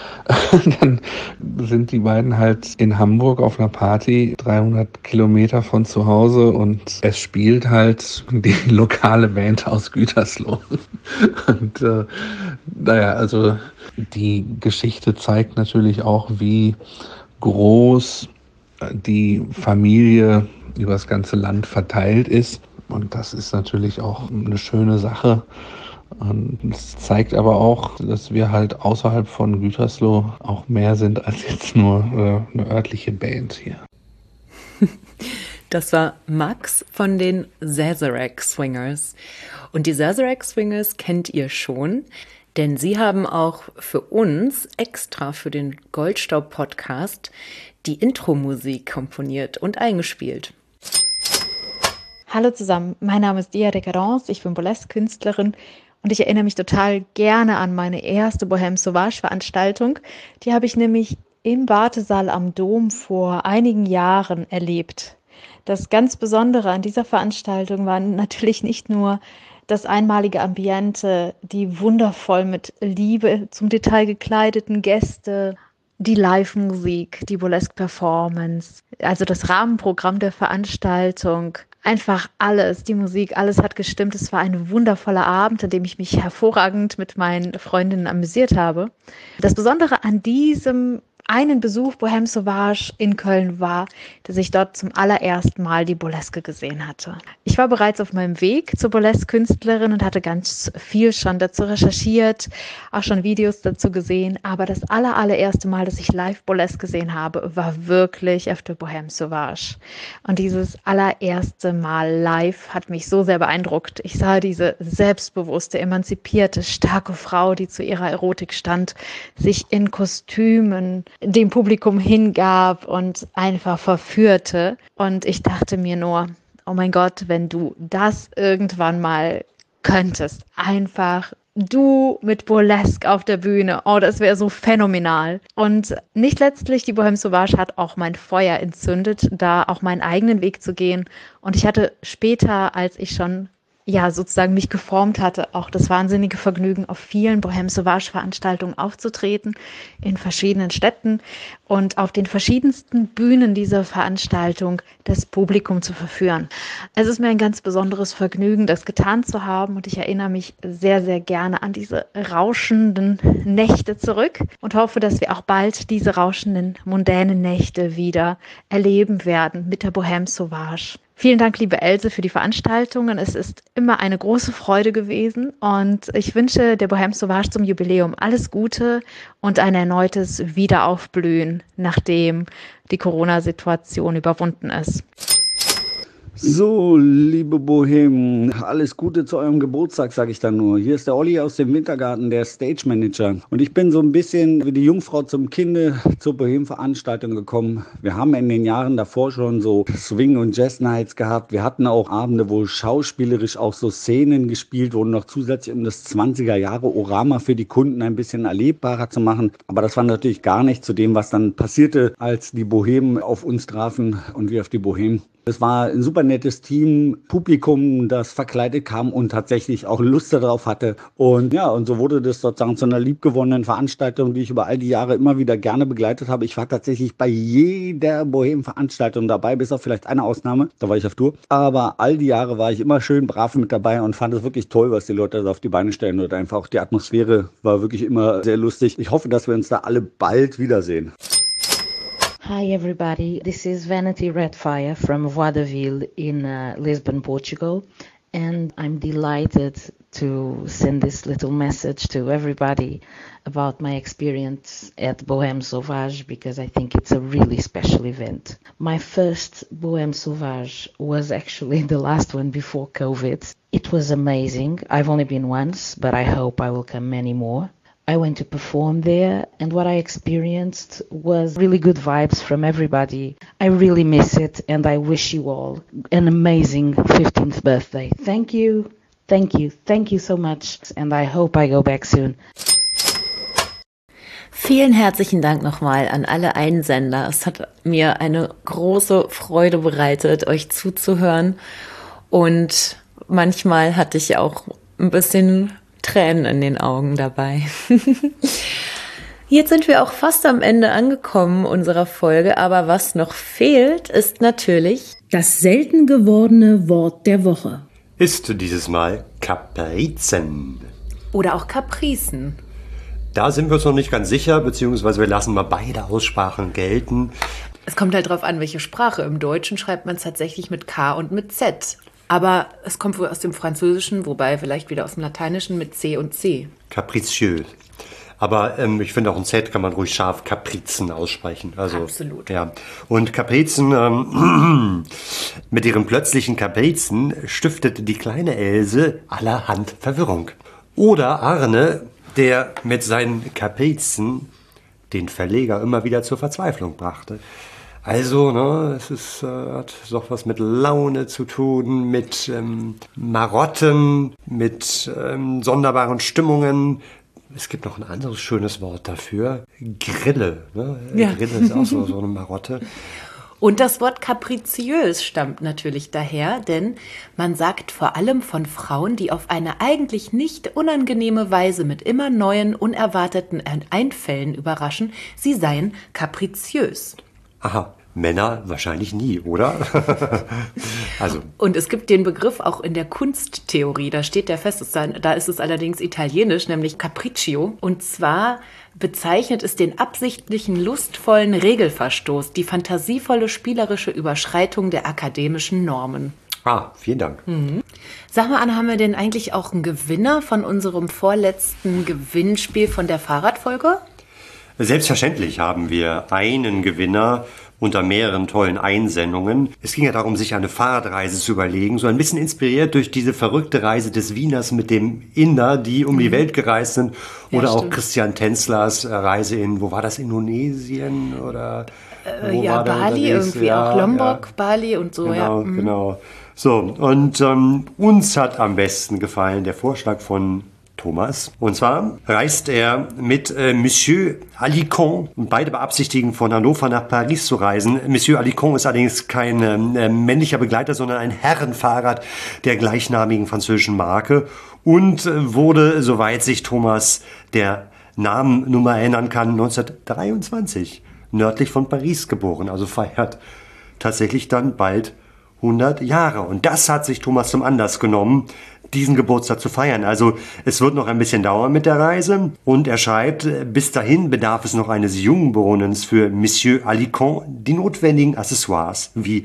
dann sind die beiden halt in Hamburg auf einer Party, dreihundert Kilometer von zu Hause, und es spielt halt die lokale Band aus Gütersloh. Und äh, naja, also die Geschichte zeigt natürlich auch, wie groß die Familie über das ganze Land verteilt ist. Und das ist natürlich auch eine schöne Sache. Und es zeigt aber auch, dass wir halt außerhalb von Gütersloh auch mehr sind als jetzt nur äh, eine örtliche Band hier. Das war Max von den Sazerac Swingers. Und die Sazerac Swingers kennt ihr schon, denn sie haben auch für uns extra für den Goldstaub-Podcast die Intro-Musik komponiert und eingespielt. Hallo zusammen, mein Name ist Dia de Carence, ich bin Burlesque-Künstlerin und ich erinnere mich total gerne an meine erste Bohème Sauvage-Veranstaltung. Die habe ich nämlich im Wartesaal am Dom vor einigen Jahren erlebt. Das ganz Besondere an dieser Veranstaltung war natürlich nicht nur das einmalige Ambiente, die wundervoll mit Liebe zum Detail gekleideten Gäste, die Live-Musik, die Burlesque-Performance, also das Rahmenprogramm der Veranstaltung, einfach alles, die Musik, alles hat gestimmt. Es war ein wundervoller Abend, an dem ich mich hervorragend mit meinen Freundinnen amüsiert habe. Das Besondere an diesem einen Besuch Bohème Sauvage in Köln war, dass ich dort zum allerersten Mal die Burleske gesehen hatte. Ich war bereits auf meinem Weg zur Burlesque-Künstlerin und hatte ganz viel schon dazu recherchiert, auch schon Videos dazu gesehen, aber das aller, allererste Mal, dass ich live Burlesque gesehen habe, war wirklich auf der Bohème Sauvage. Und dieses allererste Mal live hat mich so sehr beeindruckt. Ich sah diese selbstbewusste, emanzipierte, starke Frau, die zu ihrer Erotik stand, sich in Kostümen dem Publikum hingab und einfach verführte. Und ich dachte mir nur, oh mein Gott, wenn du das irgendwann mal könntest, einfach du mit Burlesque auf der Bühne, oh, das wäre so phänomenal. Und nicht letztlich, die Bohème Sauvage hat auch mein Feuer entzündet, da auch meinen eigenen Weg zu gehen. Und ich hatte später, als ich schon ja sozusagen mich geformt hatte, auch das wahnsinnige Vergnügen, auf vielen Bohème Sauvage Veranstaltungen aufzutreten, in verschiedenen Städten und auf den verschiedensten Bühnen dieser Veranstaltung das Publikum zu verführen. Es ist mir ein ganz besonderes Vergnügen, das getan zu haben, und ich erinnere mich sehr, sehr gerne an diese rauschenden Nächte zurück und hoffe, dass wir auch bald diese rauschenden, mondänen Nächte wieder erleben werden mit der Bohème Sauvage. Vielen Dank, liebe Else, für die Veranstaltungen. Es ist immer eine große Freude gewesen und ich wünsche der Bohème Sauvage zum Jubiläum alles Gute und ein erneutes Wiederaufblühen, nachdem die Corona-Situation überwunden ist. So, liebe Bohem, alles Gute zu eurem Geburtstag, sage ich dann nur. Hier ist der Olli aus dem Wintergarten, der Stage Manager. Und ich bin so ein bisschen wie die Jungfrau zum Kinde zur Bohem-Veranstaltung gekommen. Wir haben in den Jahren davor schon so Swing- und Jazz-Nights gehabt. Wir hatten auch Abende, wo schauspielerisch auch so Szenen gespielt wurden, noch zusätzlich um das zwanziger-Jahre-Orama für die Kunden ein bisschen erlebbarer zu machen. Aber das war natürlich gar nicht zu dem, was dann passierte, als die Bohem auf uns trafen und wir auf die Bohem. Es war ein super nettes Team, Publikum, das verkleidet kam und tatsächlich auch Lust darauf hatte. Und ja, und so wurde das sozusagen zu einer liebgewonnenen Veranstaltung, die ich über all die Jahre immer wieder gerne begleitet habe. Ich war tatsächlich bei jeder Bohem-Veranstaltung dabei, bis auf vielleicht eine Ausnahme, da war ich auf Tour. Aber all die Jahre war ich immer schön brav mit dabei und fand es wirklich toll, was die Leute da auf die Beine stellen. Und einfach auch die Atmosphäre war wirklich immer sehr lustig. Ich hoffe, dass wir uns da alle bald wiedersehen. Hi everybody, this is Vanity Redfire from Vaudeville in uh, Lisbon, Portugal, and I'm delighted to send this little message to everybody about my experience at Bohème Sauvage, because I think it's a really special event. My first Bohème Sauvage was actually the last one before COVID. It was amazing. I've only been once, but I hope I will come many more. I went to perform there, and what I experienced was really good vibes from everybody. I really miss it, and I wish you all an amazing fifteenth birthday. Thank you, thank you, thank you so much, and I hope I go back soon. Vielen herzlichen Dank nochmal an alle Einsender. Es hat mir eine große Freude bereitet, euch zuzuhören, und manchmal hatte ich auch ein bisschen Tränen in den Augen dabei. Jetzt sind wir auch fast am Ende angekommen unserer Folge, aber was noch fehlt, ist natürlich das selten gewordene Wort der Woche. Ist dieses Mal Kaprizen. Oder auch Kapricen. Da sind wir uns noch nicht ganz sicher, beziehungsweise wir lassen mal beide Aussprachen gelten. Es kommt halt drauf an, welche Sprache. Im Deutschen schreibt man es tatsächlich mit K und mit Z. Aber es kommt wohl aus dem Französischen, wobei vielleicht wieder aus dem Lateinischen mit C und C. Capricieux. Aber ähm, ich finde, auch ein Z kann man ruhig scharf Kaprizen aussprechen. Also, absolut. Ja. Und Kaprizen, ähm, mit ihren plötzlichen Kaprizen stiftet die kleine Else allerhand Verwirrung. Oder Arne, der mit seinen Kaprizen den Verleger immer wieder zur Verzweiflung brachte. Also, ne, es ist, äh, hat doch was mit Laune zu tun, mit ähm, Marotten, mit ähm, sonderbaren Stimmungen. Es gibt noch ein anderes schönes Wort dafür. Grille. Ne? Ja. Grille ist auch so, so eine Marotte. Und das Wort kapriziös stammt natürlich daher, denn man sagt vor allem von Frauen, die auf eine eigentlich nicht unangenehme Weise mit immer neuen, unerwarteten Einfällen überraschen, sie seien kapriziös. Aha, Männer wahrscheinlich nie, oder? Also. Und es gibt den Begriff auch in der Kunsttheorie, da steht der fest, da ist es allerdings italienisch, nämlich Capriccio. Und zwar bezeichnet es den absichtlichen, lustvollen Regelverstoß, die fantasievolle spielerische Überschreitung der akademischen Normen. Ah, vielen Dank. Mhm. Sag mal, Anna, haben wir denn eigentlich auch einen Gewinner von unserem vorletzten Gewinnspiel von der Fahrradfolge? Selbstverständlich haben wir einen Gewinner unter mehreren tollen Einsendungen. Es ging ja darum, sich eine Fahrradreise zu überlegen, so ein bisschen inspiriert durch diese verrückte Reise des Wieners mit dem Inder, die um mhm. die Welt gereist sind. Oder ja, auch Christian Tänzlers Reise in, wo war das, Indonesien oder äh, wo ja, war Bali irgendwie, ja, auch Lombok, ja. Bali und so. Genau, ja. Mhm. genau. So, und ähm, uns hat am besten gefallen der Vorschlag von Thomas. Und zwar reist er mit äh, Monsieur Alicon und beide beabsichtigen, von Hannover nach Paris zu reisen. Monsieur Alicon ist allerdings kein äh, männlicher Begleiter, sondern ein Herrenfahrrad der gleichnamigen französischen Marke und äh, wurde, soweit sich Thomas der Namennummer erinnern kann, neunzehnhundertdreiundzwanzig nördlich von Paris geboren. Also feiert tatsächlich dann bald hundert Jahre. Und das hat sich Thomas zum Anlass genommen, diesen Geburtstag zu feiern. Also es wird noch ein bisschen dauern mit der Reise. Und er schreibt, bis dahin bedarf es noch eines Jungbrunnens für Monsieur Alicon. Die notwendigen Accessoires wie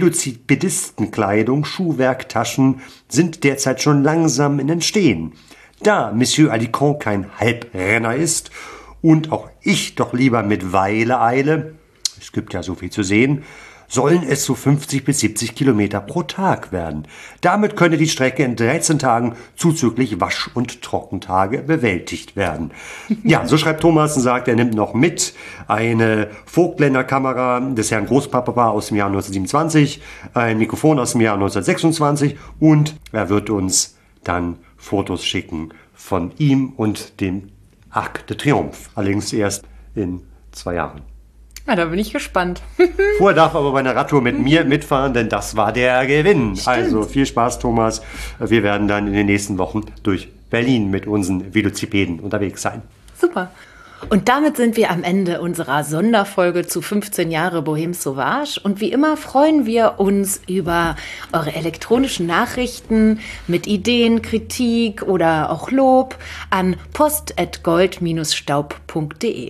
Velocipedistenkleidung, Schuhwerk, Taschen sind derzeit schon langsam in Entstehen. Da Monsieur Alicon kein Halbrenner ist und auch ich doch lieber mit Weile eile, es gibt ja so viel zu sehen, sollen es so fünfzig bis siebzig Kilometer pro Tag werden. Damit könne die Strecke in dreizehn Tagen zuzüglich Wasch- und Trockentage bewältigt werden. Ja, so schreibt Thomas und sagt, er nimmt noch mit eine Vogtländer Kamera des Herrn Großpapa aus dem Jahr neunzehnhundertsiebenundzwanzig, ein Mikrofon aus dem Jahr neunzehnhundertsechsundzwanzig und er wird uns dann Fotos schicken von ihm und dem Arc de Triomphe. Allerdings erst in zwei Jahren. Na, da bin ich gespannt. Vorher darf aber bei einer Radtour mit mir mitfahren, denn das war der Gewinn. Stimmt. Also viel Spaß, Thomas. Wir werden dann in den nächsten Wochen durch Berlin mit unseren Velocipeden unterwegs sein. Super. Und damit sind wir am Ende unserer Sonderfolge zu fünfzehn Jahre Bohème Sauvage. Und wie immer freuen wir uns über eure elektronischen Nachrichten mit Ideen, Kritik oder auch Lob an post at gold Bindestrich staub punkt de.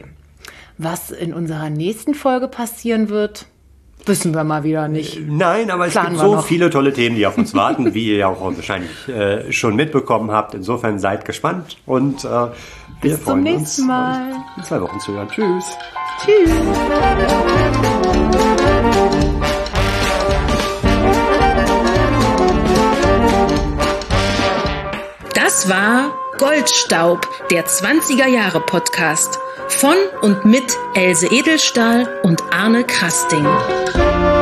Was in unserer nächsten Folge passieren wird, wissen wir mal wieder nicht. Nein, aber es Planen gibt so noch. viele tolle Themen, die auf uns warten, wie ihr ja auch wahrscheinlich äh, schon mitbekommen habt. Insofern seid gespannt und äh, wir Bis freuen zum nächsten uns, Mal. in zwei Wochen zu hören. Tschüss. Tschüss. Das war Goldstaub, der zwanziger Jahre Podcast. Von und mit Else Edelstahl und Arne Krasting.